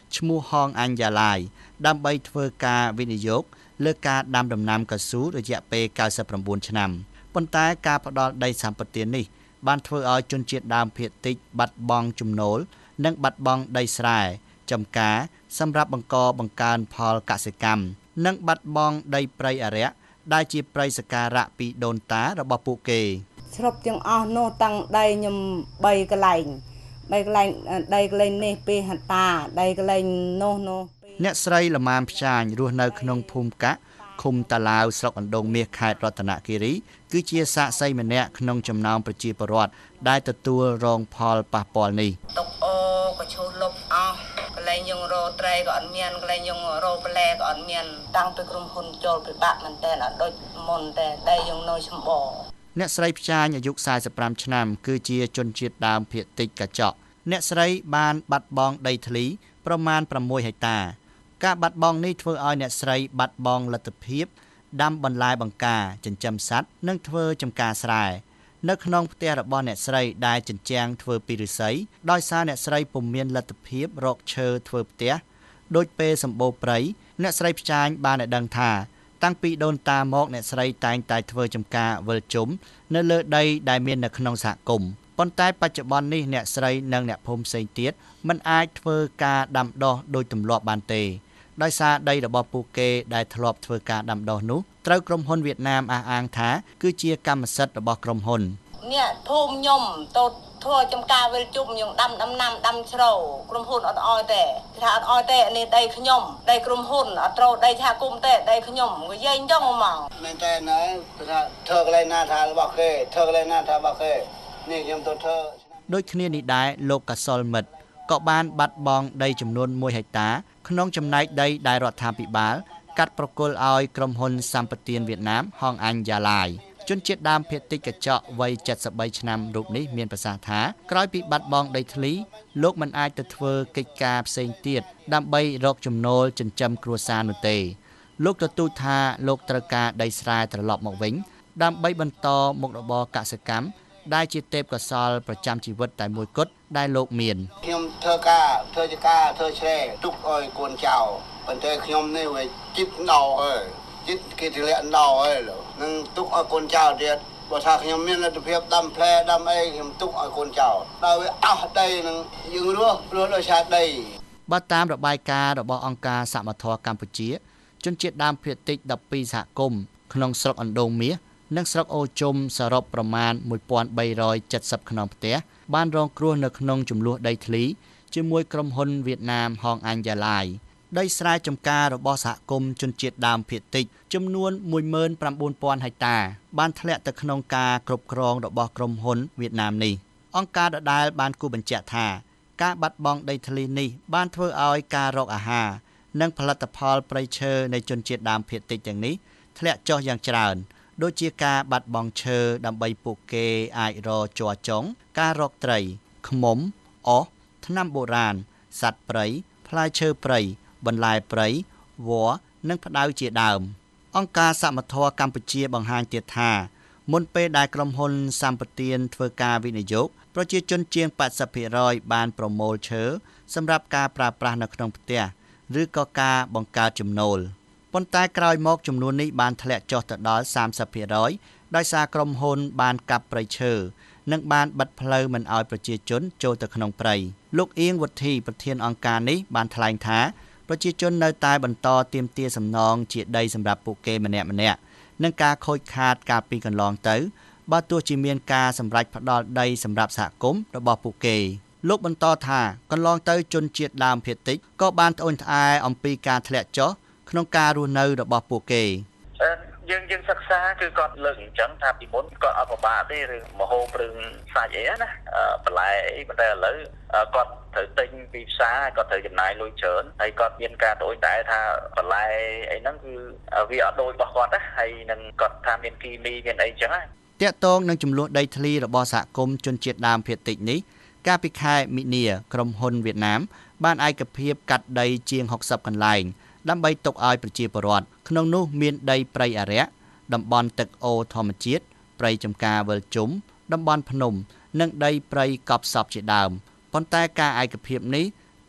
ឈ្មោះហងអញ្ញាឡាយដើម្បីធ្វើការវិនិយោគលើការដាំដំណាំកៅស៊ូរយៈពេលเก้าสิบเก้าឆ្នាំប៉ុន្តែការផ្ដល់ដីសម្បត្តិនេះបានធ្វើឲ្យជនជាតិដើមភាគតិចបាត់បង់ចំណូលនិងបាត់បង់ដីស្រែចម្ការសម្រាប់បង្កបង្កើនផលកសិកម្មនិងបាត់បង់ដីព្រៃអរិយដែលជាព្រៃសក្ការៈពីដូនតារបស់ពួកគេស្រុកទាំងអស់នោះតាំងដីខ្ញុំបីកន្លែងបីកន្លែងដីកន្លែងនេះពីហតាដីកន្លែងនោះនោះអ្នកស្រីល្មាមផ្ចាញរស់នៅក្នុងភូមិកាក់ឃុំតាឡាវស្រុកអណ្ដូងមាសខេត្តរតនគិរីគឺជាសាក្សីម្នាក់ក្នុងចំណោមប្រជាពលរដ្ឋដែលទទួលរងផលប៉ះពាល់នេះតុកអូក៏ឈូសលុបអស់កន្លែងយើងរោត្រីក៏អត់មានកន្លែងយើងរោបន្លែក៏អត់មានតាំងពីក្រុមហ៊ុនចូលពិបាកមែនតើអត់ដូចមុនតែដីយើងនៅឆ្បោអ្នកស្រីផ្ចាញអាយុสี่สิบห้าឆ្នាំគឺជាជនជាតិដើមភាគតិចកញ្ចក់អ្នកស្រីបានបាត់បង់ដីធ្លីប្រមាណsáuហិកតាការបាត់បង់នេះធ្វើឲ្យអ្នកស្រីបាត់បង់លទ្ធភាពដាំបន្លែបង្ការចិញ្ចឹមសត្វនិងធ្វើចម្ការស្រែនៅក្នុងផ្ទះរបស់អ្នកស្រីដែលជញ្ជាំងធ្វើពីឫស្សីដោយសារអ្នកស្រីពុំមានលទ្ធភាពរកឈើធ្វើផ្ទះដូចពេលសម្បូរព្រៃអ្នកស្រីផ្ចាញបានឲ្យដឹងថាតាំងពីដូនតាមកអ្នកស្រីតែងតែធ្វើចម្ការវិលជុំនៅលើដីដែលមាននៅក្នុងសហគមន៍ប៉ុន្តែបច្ចុប្បន្ននេះអ្នកស្រីនិងអ្នកភូមិផ្សេងទៀតមិនអាចធ្វើការដាំដុះដោយទម្លាប់បានទេដោយសារដីរបស់ពួកគេដែលធ្លាប់ធ្វើការដាំដុះនោះត្រូវក្រុមហ៊ុនវៀតណាមអះអាងថាគឺជាកម្មសិទ្ធិរបស់ក្រុមហ៊ុនអ្នកភូមិខ្ញុំទៅធ្វើចំការវិលជុំខ្ញុំដាំដំណាំដាំជ្រៅក្រុមហ៊ុនអត់អោយទេគេថាអត់អោយទេនេះដីខ្ញុំដីក្រុមហ៊ុនអត់ត្រូវដីសហគមន៍ទេដីខ្ញុំនិយាយអញ្ចឹងហ្មងមែនតើណាថាធ្វើកន្លែងណាថារបស់គេធ្វើកន្លែងណាថារបស់គេនេះខ្ញុំទៅធ្វើដូចគ្នានេះដែរលោកកសុលមិត្តក៏បានបាត់បង់ដីចំនួនមួយហិកតាក្នុងចំណែកដីដែលរដ្ឋាភិបាលកាត់ប្រគល់ឲ្យក្រុមហ៊ុនសម្បត្តិវៀតណាមហងអញ្ញាឡាយជនជាតិដើមភាគតិចកញ្ចក់វ័យเจ็ดสิบสามឆ្នាំរូបនេះមានប្រសាសន៍ថាក្រោយពីបាត់បង់ដីធ្លីលោកមិនអាចទៅធ្វើកិច្ចការផ្សេងទៀតដើម្បីរកចំណូលចិញ្ចឹមគ្រួសារនោះទេលោកទទូចថាលោកត្រូវការដីស្រែត្រឡប់មកវិញដើម្បីបន្តមុខរបរកសិកម្មដែលជាទេពកោសល្យប្រចាំជីវិតតែមួយគត់ដែលលោកមានខ្ញុំធ្វើការធ្វើចការធ្វើឆ្រែទុកឲ្យកូនចៅប៉ុន្តែខ្ញុំនេះវាជីបដោហើយជីបគេធ្លាក់ដោហើយនឹងទុកឲ្យកូនចៅទៀតបើថាខ្ញុំមានលទ្ធភាពដាំផ្លែដាំអីខ្ញុំទុកឲ្យកូនចៅដល់វាអស់ដីនឹងយើងរស់រស់ដោយសារដីបើតាមរបាយការណ៍របស់អង្គការសមត្ថភាពកម្ពុជាជនជាតិដើមភាគតិចដប់ពីរសហគមន៍ក្នុងស្រុកអណ្ដូងមាសនិងស្រុកអូជុំសរុបប្រមាណmột nghìn ba trăm七mươiខ្នងផ្ទះបានរងគ្រោះនៅក្នុងចំនួនដីធ្លីជាមួយក្រុមហ៊ុនវៀតណាមហងអញ្ញាឡាយដីស្រែចម្ការរបស់សហគមន៍ជនជាតិដើមភាគតិចចំនួនmột nghìn chín trămហិកតាបានធ្លាក់ទៅក្នុងការគ្រប់គ្រងរបស់ក្រុមហ៊ុនវៀតណាមនេះអង្គការដដែលបានគូបញ្ជាក់ថាការបាត់បង់ដីធ្លីនេះបានធ្វើឲ្យការរកអាហារនិងផលិតផលព្រៃឈើនៃជនជាតិដើមភាគតិចទាំងនេះធ្លាក់ចុះយ៉ាងច្រើនដូចជាការបាត់បង់ឈើដើម្បីពួកគេអាចរកជ័រចុងការរកត្រីឃ្មុំអុសថ្នាំបុរាណសត្វព្រៃផ្លែឈើព្រៃបន្លែព្រៃវល្លិនិងផ្ដៅជាដើមអង្គការសមត្ថភាពកម្ពុជាបង្ហាញទៀតថាមុនពេលដែលក្រុមហ៊ុនសម្បត្តិធ្វើការវិនិយោគប្រជាជនជាងแปดสิบភាគរយបានប្រមូលឈើសម្រាប់ការប្រើប្រាស់នៅក្នុងផ្ទះឬក៏ការបង្កើតចំណូលប៉ុន្តែក្រោយមកចំនួននេះបានធ្លាក់ចុះទៅដល់三十ភាគរយដោយសារក្រុមហ៊ុនបានកាប់ព្រៃឈើនិងបានបិទផ្លូវមិនឲ្យប្រជាជនចូលទៅក្នុងព្រៃលោកអៀងវុធីប្រធានអង្គការនេះបានថ្លែងថាប្រជាជននៅតែបន្តទាមទារសំណងជាដីសម្រាប់ពួកគេម្នាក់ម្នាក់និងការខូចខាតកាលពីកន្លងទៅបើទោះជាមានការសម្រេចផ្ដល់ដីសម្រាប់សហគមន៍របស់ពួកគេលោកបន្តថាកន្លងទៅជនជាតិដើមភាគតិចក៏បានត្អូញត្អែអំពីការធ្លាក់ចុះក្នុងការរស់នៅរបស់ពួកគេយើងយើងសិក្សាគឺគាត់លើកអញ្ចឹងថាពីមុនគាត់អត់ពិបាកទេរឿងមហោព្រឹងសាច់អីណាបន្លែអីប៉ុន្តែឥឡូវគាត់ត្រូវទិញពីផ្សារគាត់ត្រូវចំណាយលុយច្រើនហើយគាត់មានការត្អូញត្អែថាបន្លែអីហ្នឹងគឺវាអត់ដូចរបស់គាត់ណាហើយនឹងគាត់ថាមានគីមីមានអីអញ្ចឹងណាតាក់ទងនឹងចំនួនដីធ្លីរបស់សហគមន៍ជនជាតិដើមភាគតិចនេះកាលពីខែមីនាក្រុមហ៊ុនវៀតណាមបានឯកភាពកាត់ដីជាងหกสิบកន្លែងដើម្បីទុកឲ្យប្រជាពលរដ្ឋក្នុងនោះមានដីព្រៃអរិយតំបន់ទឹកអូរធម្មជាតិព្រៃចម្ការវិលជុំតំបន់ភ្នំនិងដីព្រៃកប់សពជាដើមប៉ុន្តែការឯកភាពនេះ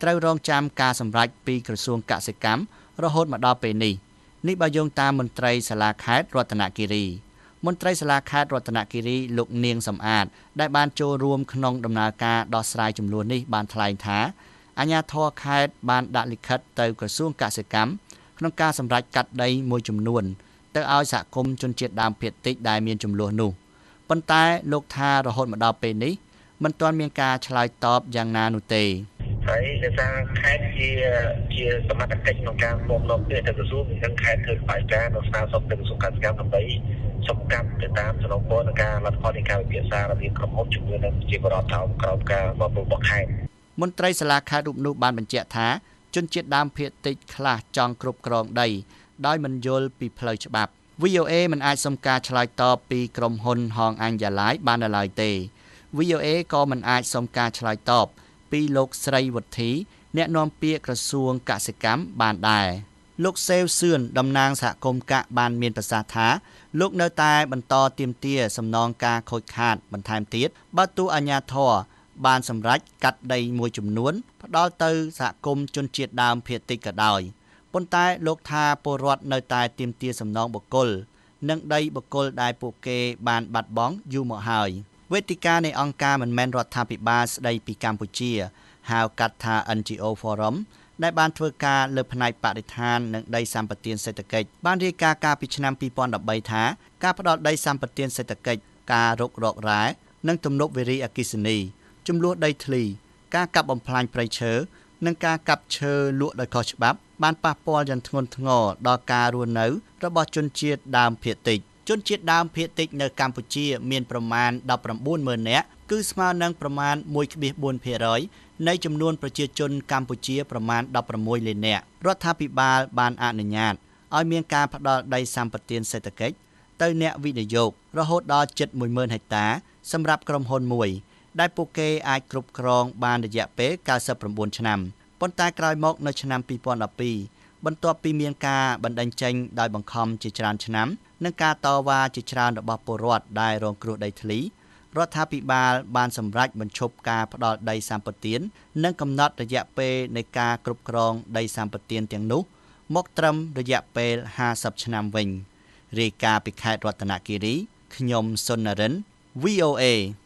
ត្រូវរងចាំការសម្រេចពីក្រសួងកសិកម្មរហូតមកដល់ពេលនេះនេះបើយោងតាមមន្ត្រីសាលាខេត្តរតនគិរីមន្ត្រីសាលាខេត្តរតនគិរីលោកនាងសំអាតដែលបានចូលរួមក្នុងដំណើរការដោះស្រាយចំនួននេះបានថ្លែងថាអាជ្ញាធរខេត្តបានដាក់លិខិតទៅក្រសួងកសិកម្មក្នុងការសម្រេចកាត់ដីមួយចំនួនទៅឲ្យសហគមន៍ជនជាតិដើមភាគតិចដែលមានចំនួននោះប៉ុន្តែលោកថារហូតមកដល់ពេលនេះមិនទាន់មានការឆ្លើយតបយ៉ាងណានោះទេហើយដោយសារខេត្តជាជាសមត្ថកិច្ចក្នុងការគ្រប់គ្រងទៅក្រសួងនឹងខេត្តធ្វើបាយការនៅស្នើសុំទៅក្រសួងកសិកម្មដើម្បីសំកាត់ទៅតាមសំណពរនៃការលទ្ធផលនៃការវិភាគសាររវាងក្រុមហ៊ុនជំនួយនិងជាបរិបទក្រោមការបបរបស់ខេត្តមន្ត្រីសាលាខេត្តរូបនោះបានបញ្ជាក់ថាជនជាតិដើមភាគតិចខ្លះចង់គ្រប់គ្រងដីដោយមិនយល់ពីផ្លូវច្បាប់ វី អូ เอ មិនអាចសុំការឆ្លើយតបពីក្រុមហ៊ុនហងអញយ៉ាឡាយបាននៅឡើយទេ វី អូ เอ ក៏មិនអាចសុំការឆ្លើយតបពីលោកស្រីវុធីអ្នកនាំពាក្យក្រសួងកសិកម្មបានដែរលោកសេវសឿនតំណាងសហគមន៍កៈបានមានប្រសាសន៍ថាលោកនៅតែបន្តទាមទារសំណងការខូចខាតបន្ថែមទៀតបើទោះអាជ្ញាធរបានសម្រេចកាត់ដីមួយចំនួនផ្ដល់ទៅសហគមន៍ជនជាតិដើមភាគតិចក៏ដោយប៉ុន្តែលោកថាពលរដ្ឋនៅតែទាមទារសំណងបុគ្គលនិងដីបុគ្គលដែលពួកគេបានបាត់បង់យូរមកហើយវេទិកានៃអង្គការមិនមែនរដ្ឋាភិបាលស្ដីពីកម្ពុជាហៅកាត់ថា អិន ជី អូ Forum ដែលបានធ្វើការលើផ្នែកបរិស្ថាននិងដីសម្បត្តិសេដ្ឋកិច្ចបានរាយការណ៍កាលពីឆ្នាំពីរពាន់ដប់បីថាការផ្ដល់ដីសម្បត្តិសេដ្ឋកិច្ចការរុករករ៉ែនិងទំនប់វារីអគ្គិសនីចំនួនដីធ្លីការកាប់បំផ្លាញព្រៃឈើនិងការកាប់ឈើលក់ដោយខុសច្បាប់បានប៉ះពាល់យ៉ាងធ្ងន់ធ្ងរដល់ការរស់នៅរបស់ជនជាតិដើមភាគតិចជនជាតិដើមភាគតិចនៅកម្ពុជាមានប្រមាណដប់ប្រាំបួនម៉ឺននាក់គឺស្មើនឹងប្រមាណ មួយភាគបួនភាគរយ នៃចំនួនប្រជាជនកម្ពុជាប្រមាណដប់ប្រាំមួយលាននាក់រដ្ឋាភិបាលបានអនុញ្ញាតឲ្យមានការផ្ដល់ដីសម្បត្តិសេដ្ឋកិច្ចទៅអ្នកវិនិយោគរហូតដល់ជិត មួយម៉ឺនហិកតាសម្រាប់ក្រុមហ៊ុនមួយដែលពួកគេអាចគ្រប់គ្រងបានរយៈពេលเก้าสิบเก้าឆ្នាំប៉ុន្តែក្រោយមកនៅឆ្នាំពីរពាន់ដប់ពីរបន្ទាប់ពីមានការបណ្តេញចេញដោយបង្ខំជាច្រើនឆ្នាំនិងការតវ៉ាជាច្រើនរបស់ពលរដ្ឋដែលរងគ្រោះដីធ្លីរដ្ឋាភិបាលបានសម្រេចបញ្ឈប់ការផ្ដល់ដីសម្បត្តិនិងកំណត់រយៈពេលនៃការគ្រប់គ្រងដីសម្បត្តិទាំងនោះមកត្រឹមរយៈពេលห้าสิบឆ្នាំវិញរាយការណ៍ពីខេត្តរតនគិរីខ្ញុំសុននរិន វី អូ เอ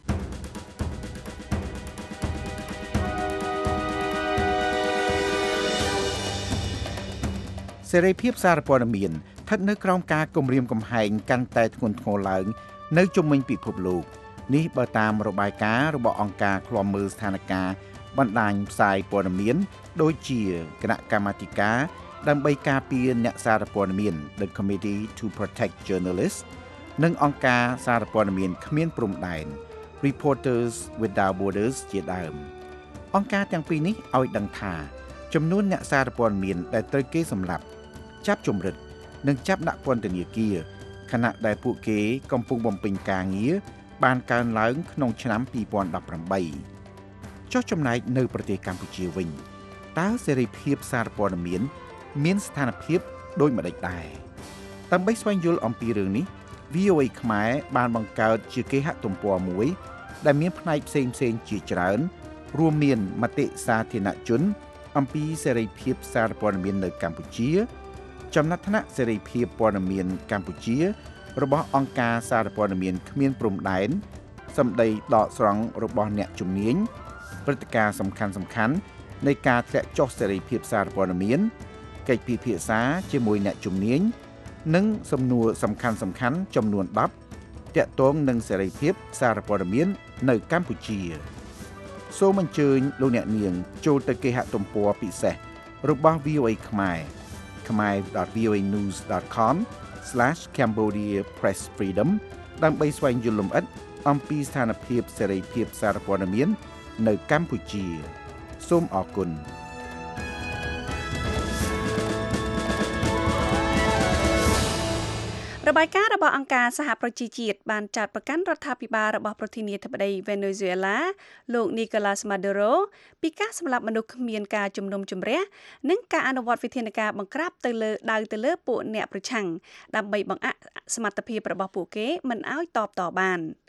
សេរីភាពសារព័ត៌មានស្ថិតនៅក្រោមការគំរាមកំហែងកាន់តែធ្ងន់ធ្ងរឡើងនៅជុំវិញពិភពលោកនេះបើតាមរបាយការណ៍របស់អង្គការឃ្លាំមើលស្ថានភាពបណ្ដាញផ្សាយព័ត៌មានដូចជាគណៈកម្មាធិការដើម្បីការពារអ្នកសារព័ត៌មាន The Committee to Protect Journalists និងអង្គការសារព័ត៌មានគ្មានព្រំដែន Reporters Without Borders ជាដើមអង្គការទាំងពីរនេះឲ្យដឹងថាចំនួនអ្នកសារព័ត៌មានដែលត្រូវគេសម្លាប់ចាប់ជំរិតនិងចាប់ដាក់ពន្ធនាគារខណៈដែលពួកគេកំពុងបំពេញការងារបានកើនឡើងក្នុងឆ្នាំពីរពាន់ដប់ប្រាំបីចុះចំណែកនៅប្រទេសកម្ពុជាវិញតើសេរីភាពសារព័ត៌មានមានស្ថានភាពដូចម្តេចដែរដើម្បីស្វែងយល់អំពីរឿងនេះ វី អូ เอ ខ្មែរបានបង្កើតជាគេហទំព័រមួយដែលមានផ្នែកផ្សេងៗជាច្រើនរួមមានមតិសាធារណជនអំពីសេរីភាពសារព័ត៌មាននៅកម្ពុជាចំណាត់ថ្នាក់សេរីភាពព័ត៌មានកម្ពុជារបស់អង្គការសារព័ត៌មានគ្មានព្រំដែនសម្ដីដកស្រង់របស់អ្នកជំនាញព្រឹត្តិការណ៍សំខាន់សំខាន់នៃការធ្លាក់ចុះសេរីភាពសារព័ត៌មានកិច្ចពិភាក្សាជាមួយអ្នកជំនាញនិងសំណួរសំខាន់សំខាន់ចំនួនដប់ទាក់ទងនឹងសេរីភាពសារព័ត៌មាននៅកម្ពុជាសូមអញ្ជើញលោកអ្នកនាងចូលទៅគេហទំព័រពិសេសរបស់ វី អូ เอ ខ្មែរ khmer dot v o a news dot com slash cambodia press freedom ដើម្បីស្វែងយល់លម្អិតអំពីស្ថានភាពសេរីភាពសារព័ត៌មាននៅកម្ពុជាសូមអរគុណរបាយការណ៍របស់អង្គការសហប្រជាជាតិបានចាត់ប្រកាន់រដ្ឋាភិបាលរបស់ប្រធានាធិបតីវេណេស៊ុយអេឡាលោក Nicolas Maduro ពីការសម្លាប់មនុស្សគ្មានការជំនុំជម្រះនិងការអនុវត្តវិធានការបង្ក្រាបទៅលើដៅទៅលើពួកអ្នកប្រឆាំងដើម្បីបង្អាក់សមត្ថភាពរបស់ពួកគេមិនឲ្យតបតបាន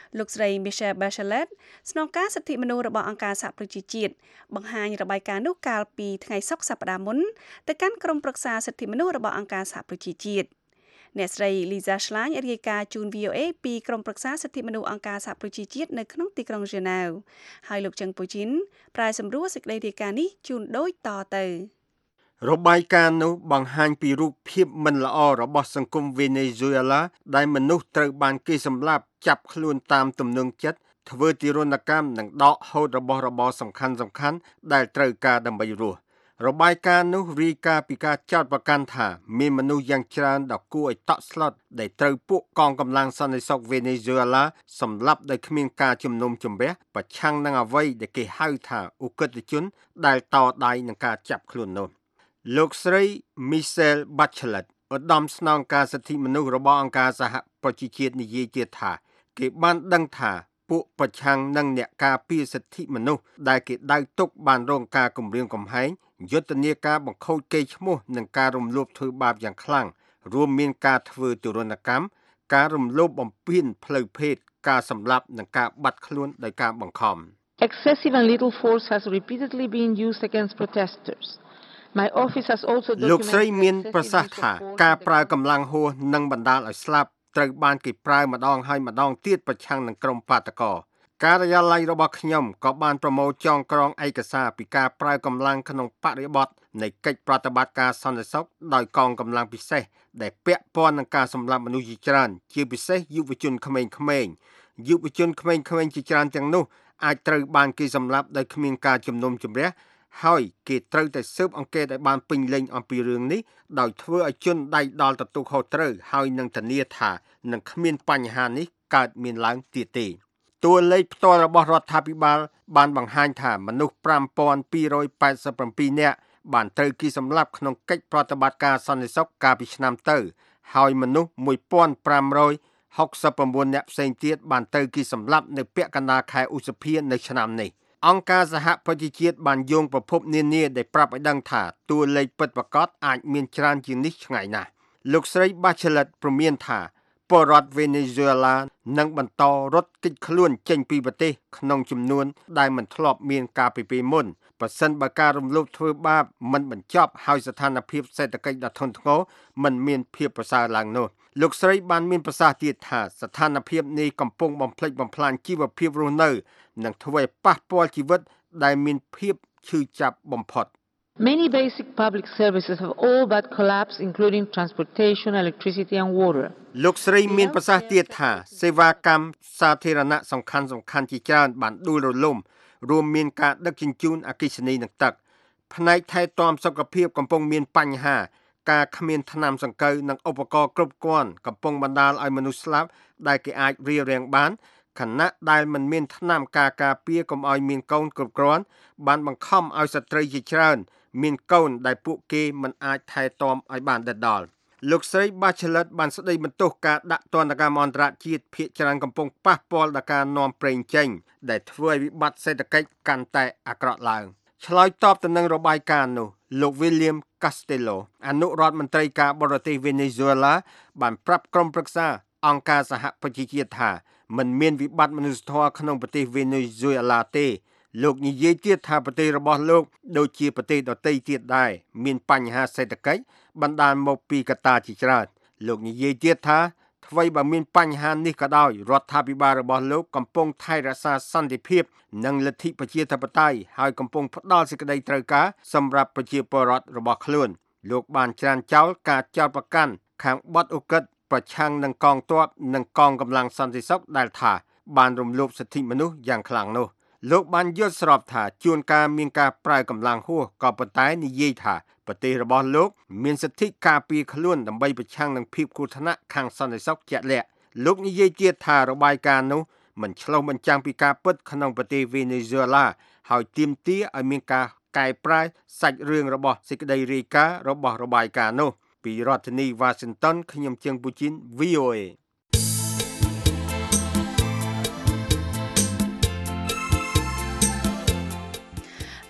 លោកស្រី Michelle Bachelet ស្នងការសិទ្ធិមនុស្សរបស់អង្គការសហប្រជាជាតិបង្ហាញរបាយការណ៍នោះកាលពីថ្ងៃសុក្រសប្តាហ៍មុនទៅកាន់ក្រុមប្រឹក្សាសិទ្ធិមនុស្សរបស់អង្គការសហប្រជាជាតិអ្នកស្រី Lisa Schlein រាយការណ៍ជូន V O A ពីក្រុមប្រឹក្សាសិទ្ធិមនុស្សអង្គការសហប្រជាជាតិនៅក្នុងទីក្រុង Geneva ហើយលោកចឹងពូជីនប្រែសម្រួលសេចក្តីរាយការណ៍នេះជូនដូចតទៅរបាយការណ៍នោះបង្ហាញពីរូបភាពមិនល្អរបស់សង្គមវេណេស៊ុយអេឡាដែលមនុស្សត្រូវបានគេសម្លាប់ចាប់ខ្លួនតាមទំនឹងចិត្តធ្វើទារុណកម្មនិងដកហូតរបស់របរសំខាន់សំខាន់ដែលត្រូវការដើម្បីរស់របាយការណ៍នោះរាយការណ៍ពីការចោទប្រកាន់ថាមានមនុស្សយ៉ាងច្រើនដ៏គួរឲ្យតក់ស្លុតដែលត្រូវពួកកងកម្លាំងសន្តិសុខវេណេស៊ុយអេឡាសម្លាប់ដោយគ្មានការជំនុំជម្រះប្រឆាំងនឹងអ្វីដែលគេហៅថាឧក្រិដ្ឋជនដែលតដៃនឹងការចាប់ខ្លួននោះលោកស្រី Michelle Bachelet ឧត្តមស្នងការសិទ្ធិមនុស្សរបស់អង្គការសហប្រជាជាតិនិយាយទៀតថាគេបានដឹងថាពួកប្រឆាំងនឹងអ្នកការពារសិទ្ធិមនុស្សដែលគេដៅទុកបានរងការគំរាមកំហែងយុទ្ធនាការបង្ខូចកេរ្តិ៍ឈ្មោះនិងការរំលោភធ្វើបាបយ៉ាងខ្លាំងរួមមានការធ្វើទរណកម្មការរំលោភបំពានផ្លូវភេទការសម្លាប់និងការបាត់ខ្លួនដោយការបង្ខំ Excessive and little force has repeatedly been used against protesters. My office has also documented លោកស្រីមានប្រសាសន៍ថាការប្រើកម្លាំងហួសនិងបណ្ដាលឲ្យស្លាប់ត្រូវបានគេប្រើម្ដងហើយម្ដងទៀតប្រឆាំងនឹងក្រុមបាតកោការិយាល័យរបស់ខ្ញុំក៏បានប្រមូលចងក្រងឯកសារពីការប្រើកម្លាំងក្នុងបរិបទនៃកិច្ចប្រតិបត្តិការសន្តិសុខដោយកងកម្លាំងពិសេសដែលពាក់ព័ន្ធនឹងការសម្លាប់មនុស្សជាច្រើនជាពិសេសយុវជនក្មេងៗយុវជនក្មេងៗជាច្រើនទាំងនោះអាចត្រូវបានគេសម្លាប់ដោយគ្មានការជំនុំជម្រះហើយគេត្រូវតែស៊ើបអង្កេតឲ្យបានពេញលេញអំពីរឿងនេះដោយធ្វើឲ្យជនដៃដល់ទទួលខុសត្រូវហើយនឹងធានាថានឹងគ្មានបញ្ហានេះកើតមានឡើងទៀតទេតួលេខផ្ទាល់របស់រដ្ឋាភិបាលបានបង្ហាញថាមនុស្ស five thousand two hundred eighty-seven នាក់បានត្រូវគេសម្លាប់ក្នុងកិច្ចប្រតិបត្តិការសន្តិសុខកាលពីឆ្នាំទៅហើយមនុស្ស one thousand five hundred sixty-nine នាក់ផ្សេងទៀតបានត្រូវគេសម្លាប់នៅពាក់កណ្ដាលខែឧសភានៅឆ្នាំនេះអង្គការសហប្រជាជាតិបានយោងប្រភពនានាដែលប្រាប់ឲ្យដឹងថាតួលេខពិតប្រាកដអាចមានច្រើនជាងនេះឆ្ងាយណាស់លោកស្រី Bachelet ព្រមានថាពលរដ្ឋវេណេស៊ុយអេឡានឹងបន្តរត់គេចខ្លួនចេញពីប្រទេសក្នុងចំនួនដែលមិនធ្លាប់មានកាលពីពេលមុនប្រសិនបើការរំលោភធ្វើបាបមិនបញ្ចប់ហើយស្ថានភាពសេដ្ឋកិច្ចដ៏ធ្ងន់ធ្ងរមិនមានភាពប្រសើរឡើងនោះលោកស្រីបានមានប្រសាសន៍ទៀតថាស្ថានភាពនេះកំពុងបំផ្លិចបំផ្លាញជីវភាពរស់នៅនិងធ្វើឲ្យប៉ះពាល់ជីវិតដែលមានភាពឈឺចាប់បំផុត Many basic public services have all but collapsed, including transportation, electricity and water. លោកស្រីមានប្រសាសន៍ទៀតថាសេវាកម្មសាធារណៈសំខាន់សំខាន់ជាច្រើនបានដួលរលំរួមមានការដឹកជញ្ជូនអគ្គិសនីនិងទឹកផ្នែកថែទាំសុខភាពកំពុងមានបញ្ហាការគ្មានថ្នាំសង្កូវនិងឧបករណ៍គ្រប់គ្រាន់កំពុងបណ្ដាលឲ្យមនុស្សស្លាប់ដែលគេអាចរារាំងបានខណៈដែលមិនមានថ្នាំការការពារកុំឲ្យមានកូនគ្រប់គ្រាន់បានបង្ខំឲ្យស្ត្រីជាច្រើនមានកូនដែលពួកគេមិនអាចថែទាំឲ្យបានដិតដល់លោកស្រី Bachelet បានស្ដីបន្ទោសការដាក់ទណ្ឌកម្មអន្តរជាតិភាគច្រើនកំពុងប៉ះពាល់ដល់ការនាំប្រេងចេញដែលធ្វើឲ្យវិបត្តិសេដ្ឋកិច្ចកាន់តែអាក្រក់ឡើងឆ្លើយតបទៅនឹងរបាយការណ៍នោះលោក William Castello អនុរដ្ឋមន្ត្រីការបរទេសវេណេស៊ុយអេឡាបានប្រាប់ក្រុមប្រឹក្សាអង្គការសហប្រជាជាតិថាមិនមានវិបត្តិមនុស្សធម៌ក្នុងប្រទេសវេណេស៊ុយអេឡាទេលោកនិយាយទៀតថាប្រទេសរបស់លោកដូចជាប្រទេសដទៃទៀតដែរមានបញ្ហាសេដ្ឋកិច្ចបណ្ដាលមកពីកត្តាជាច្រើនលោកនិយាយទៀតថាថ្មីបើមានបញ្ហានេះក៏ដោយរដ្ឋាភិបាលរបស់លោកកំពុងថែរក្សាសន្តិភាពនិងលទ្ធិប្រជាធិបតេយ្យហើយកំពុងផ្ដល់សេចក្តីត្រូវការសម្រាប់ប្រជាពលរដ្ឋរបស់ខ្លួនលោកបានច្រានចោលការចោទប្រកាន់ខាងបទឧក្រិដ្ឋប្រឆាំងនឹងកងទ័ពនិងកងកម្លាំងសន្តិសុខដែលថាបានរំលោភសិទ្ធិមនុស្សយ៉ាងខ្លាំងនោះលោកបានយល់ស្របថាជួនកាលមានការប្រើកម្លាំងហួសក៏ប៉ុន្តែនិយាយថាប្រទេសរបស់លោកមានសិទ្ធិការពារខ្លួនដើម្បីប្រឆាំងនឹងភាពគ្រោះថ្នាក់ខាងសន្តិសុខជាក់លាក់លោកនិយាយទៀតថារបាយការណ៍នោះមិនឆ្លុះបញ្ចាំងពីការពិតក្នុងប្រទេសវេណេស៊ុយអេឡាហើយទាមទារឲ្យមានការកែប្រែសាច់រឿងរបស់សេចក្តីរាយការណ៍របស់របាយការណ៍នោះពីរដ្ឋធានី Washington ខ្ញុំជើងពូជីន V O A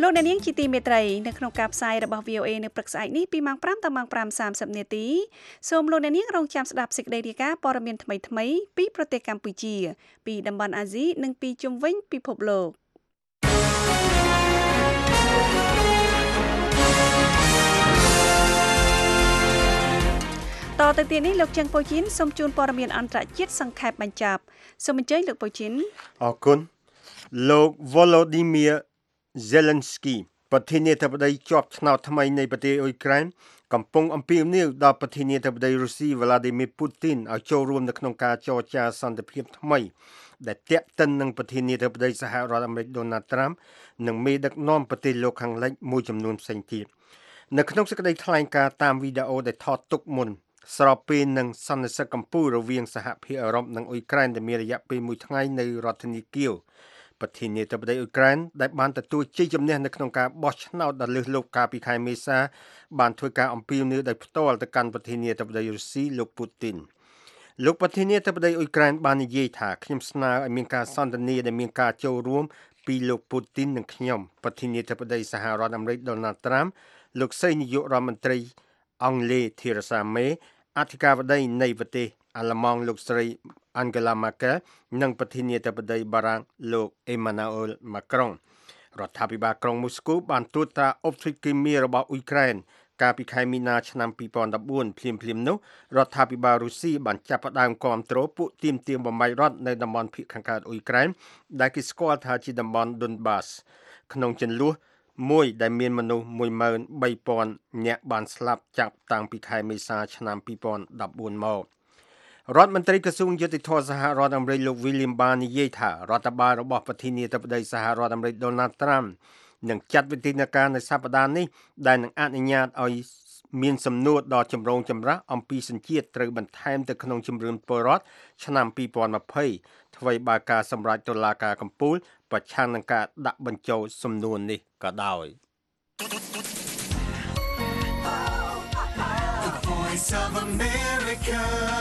លោកអ្នកនាងជាទីមេត្រីនៅក្នុងការផ្សាយរបស់ V O A នៅព្រឹកស្អែកនេះពីម៉ោង5ដល់ម៉ោង5:សាមសិបនាទីសូមលោកអ្នកនាងរងចាំស្ដាប់សេចក្តីរាយការណ៍ព័ត៌មានថ្មីៗពីប្រទេសកម្ពុជាពីតំបន់អាស៊ីនិងពីជុំវិញពិភពលោកតទៅទៀតនេះលោកជើងប៉ូជីនសូមជូនព័ត៌មានអន្តរជាតិសង្ខេបបញ្ចប់សូមអញ្ជើញលោកប៉ូជីនអរគុណលោក Volodymyr Zelensky ប្រធានាធិបតីជាប់ឆ្នោតថ្មីនៃប្រទេសអ៊ុយក្រែនកំពុងអំពាវនាវដល់ប្រធានាធិបតីរុស្ស៊ី Vladimir Putin ឲ្យចូលរួមនៅក្នុងការចរចាសន្តិភាពថ្មីដែលទាក់ទិននឹងប្រធានាធិបតីសហរដ្ឋអាមេរិក Donald Trump និងមេដឹកនាំប្រទេសលោកខាងលិចមួយចំនួនផ្សេងទៀតនៅក្នុងសេចក្តីថ្លែងការណ៍តាមវីដេអូដែលថតទុកមុនស្របពេលនឹងសន្និសីទកម្ពុជារវាងសហភាពអឺរ៉ុបនិងអ៊ុយក្រែនដែលមានរយៈពេលមួយថ្ងៃនៅរដ្ឋធានីគៀវប្រធានាធិបតីអ៊ុយក្រែនដែលបានទទួលជ័យជំនះនៅក្នុងការបោះឆ្នោតដ៏លើសលប់កាលពីខែមេសាបានធ្វើការអំពាវនាវដោយផ្ទាល់ទៅកាន់ប្រធានាធិបតីរុស្ស៊ីលោកពូទីនលោកប្រធានាធិបតីអ៊ុយក្រែនបាននិយាយថាខ្ញុំស្នើឲ្យមានការសន្ទនាដែលមានការចូលរួមពីលោកពូទីននិងខ្ញុំប្រធានាធិបតីសហរដ្ឋអាមេរិក Donald Trump លោកស្រីនាយករដ្ឋមន្ត្រីអង់គ្លេស Theresa May អធិការបតីនៃប្រទេសអាល្លឺម៉ង់លោកស្រី Angela Merkel និងប្រធានាធិបតីបារាំងលោក Emmanuel Macron រដ្ឋាភិបាលក្រុងមូស្គូបានត្រួតត្រាអុបទ្វីបគ្រីមៀរបស់អ៊ុយក្រែនកាលពីខែមីនាឆ្នាំពីរពាន់ដប់បួនភ្លាមៗនោះរដ្ឋាភិបាលរុស្ស៊ីបានចាប់ផ្ដើមគាំទ្រពួកទាមទារបំបែករដ្ឋនៅតំបន់ភាគខាងកើតអ៊ុយក្រែនដែលគេស្គាល់ថាជាតំបន់ Donbas ក្នុងជន្លោះមួយដែលមានមនុស្ស មួយម៉ឺនបីពាន់ នាក់បានស្លាប់ចាប់តាំងពីខែមេសាឆ្នាំពីរពាន់ដប់បួនមករដ្ឋមន្ត្រីក្រសួងយុតិធធម៌សហរដ្ឋអាមេរិកលោក William Barr និយាយថារដ្ឋបាលរបស់ប្រធានាធិបតីសហរដ្ឋអាមេរិក Donald Trump នឹងចាត់វិធានការនៅសប្តាហ៍នេះដែលនឹងអនុញ្ញាតឲ្យមានសំណួរដ៏ចម្រូងចម្រាសអំពីសញ្ជាតិត្រូវបន្ថែមទៅក្នុងជំរឿនពលរដ្ឋឆ្នាំពីរពាន់ម្ភៃថ្មីបើការសម្រេចតុលាការកំពូលប្រឆាំងនឹងការដាក់បញ្ចូលសំណួរនេះក៏ដោយ The Voice of America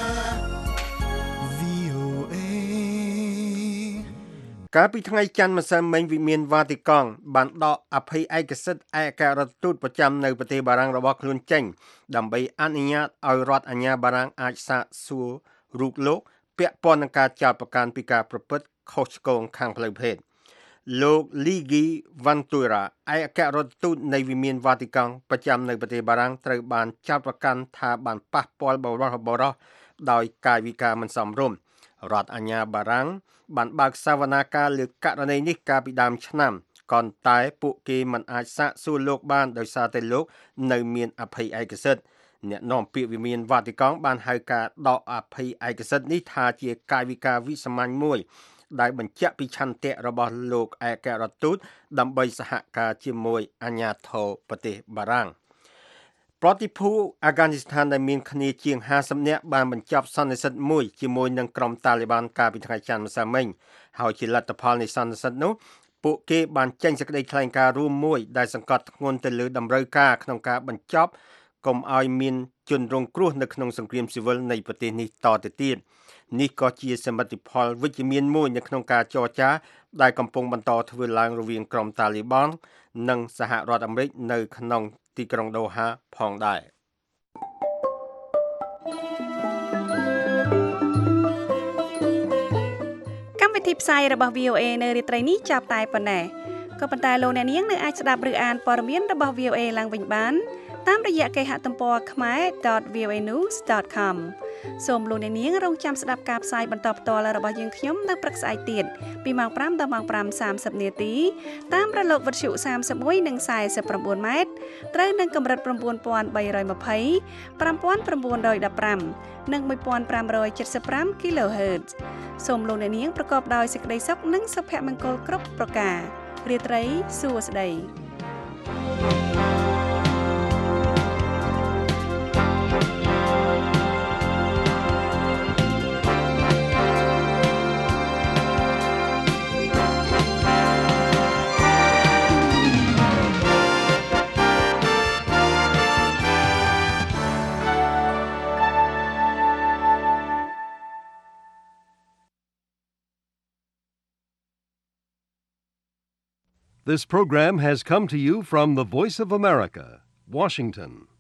កាលពីថ្ងៃច័ន្ទម្សិលមិញវិមានវ៉ាទីកង់បានដកអភ័យឯកសិទ្ធិឯករដ្ឋទូតប្រចាំនៅប្រទេសបារាំងរបស់ខ្លួនចេញដើម្បីអនុញ្ញាតឲ្យរដ្ឋអាជ្ញាបារាំងអាចសាកសួររូបលោកពាក់ព័ន្ធនឹងការចោទប្រកាន់ពីការប្រព្រឹត្តខុសឆ្គងខាងផ្លូវភេទលោក Luigi Ventura ឯករដ្ឋទូតនៃវិមានវ៉ាទីកង់ប្រចាំនៅប្រទេសបារាំងត្រូវបានចោទប្រកាន់ថាបានប៉ះពាល់បរិបទដោយកាយវិការមិនសមរម្យរដ្ឋអាជ្ញាបារាំងបានបើកសវនាការលើករណីនេះកាលពីដើមឆ្នាំក៏តែពួកគេមិនអាចសាកសួរលោកបានដោយសារតែលោកនៅមានអភ័យឯកសិទ្ធិអ្នកនាំពាក្យវិមានវ៉ាទីកង់បានហៅការដកអភ័យឯកសិទ្ធិនេះថាជាកាយវិការវិសាមញ្ញមួយដែលបញ្ជាក់ពីឆន្ទៈរបស់លោកឯករដ្ឋទូតដើម្បីសហការជាមួយអាជ្ញាធរប្រទេសបារាំងប្រតិភូអាហ្គានីស្ថានដែលមានគ្នាជាងห้าសិបនាក់បានបញ្ចប់សន្និសីទមួយជាមួយនឹងក្រុមតាលីបានកាលពីថ្ងៃច័ន្ទម្សិលមិញហើយជាលទ្ធផលនៃសន្និសីទនោះពួកគេបានចេញសេចក្តីថ្លែងការណ៍រួមមួយដែលសង្កត់ធ្ងន់ទៅលើតម្រូវការក្នុងការបញ្ចប់កុំឲ្យមានជនរងគ្រោះនៅក្នុងសង្គ្រាមស៊ីវិលនៃប្រទេសនេះតទៅទៀតនេះក៏ជាសមិទ្ធផលវិជ្ជមានមួយនៅក្នុងការចរចាដែលកំពុងបន្តធ្វើឡើងរវាងក្រុមតាលីបាននិងសហរដ្ឋអាមេរិកនៅក្នុងទីក្រុងដូហាផងដែរកម្មវិធីផ្សាយរបស់ V O A នៅរាត្រីនេះចាប់តែប៉ុណ្ណេះក៏ប៉ុន្តែលោកអ្នកនាងនៅអាចស្ដាប់ឬអានព័ត៌មានរបស់ V O A ឡើងវិញបានតាមរយៈគេហទំព័រ ខ្មែរ ដត វី អូ эй និវส์ ដត com សូមលោកអ្នកនាងរងចាំស្ដាប់ការផ្សាយបន្តផ្ទាល់របស់យើងខ្ញុំនៅព្រឹកស្អែកទៀតពីម៉ោង5ដល់ម៉ោង5:សាមសិបនាទីតាមរលកវិទ្យុសាមសិបមួយនិងសាយសិបប្រាំបួនម៉ែត្រត្រូវនឹងកម្រិត៩ពាន់បីរយម្ភៃ ប្រាំពាន់៩រយដប់ប្រាំនិងមួយពាន់ប្រាំរយចិតសិបប្រាំ kHz សូមលោកអ្នកនាងប្រកបដោយសេចក្តីសុខនិងសុភមង្គលគ្រប់ប្រការរាត្រីសួស្តី This program has come to you from the Voice of America, Washington.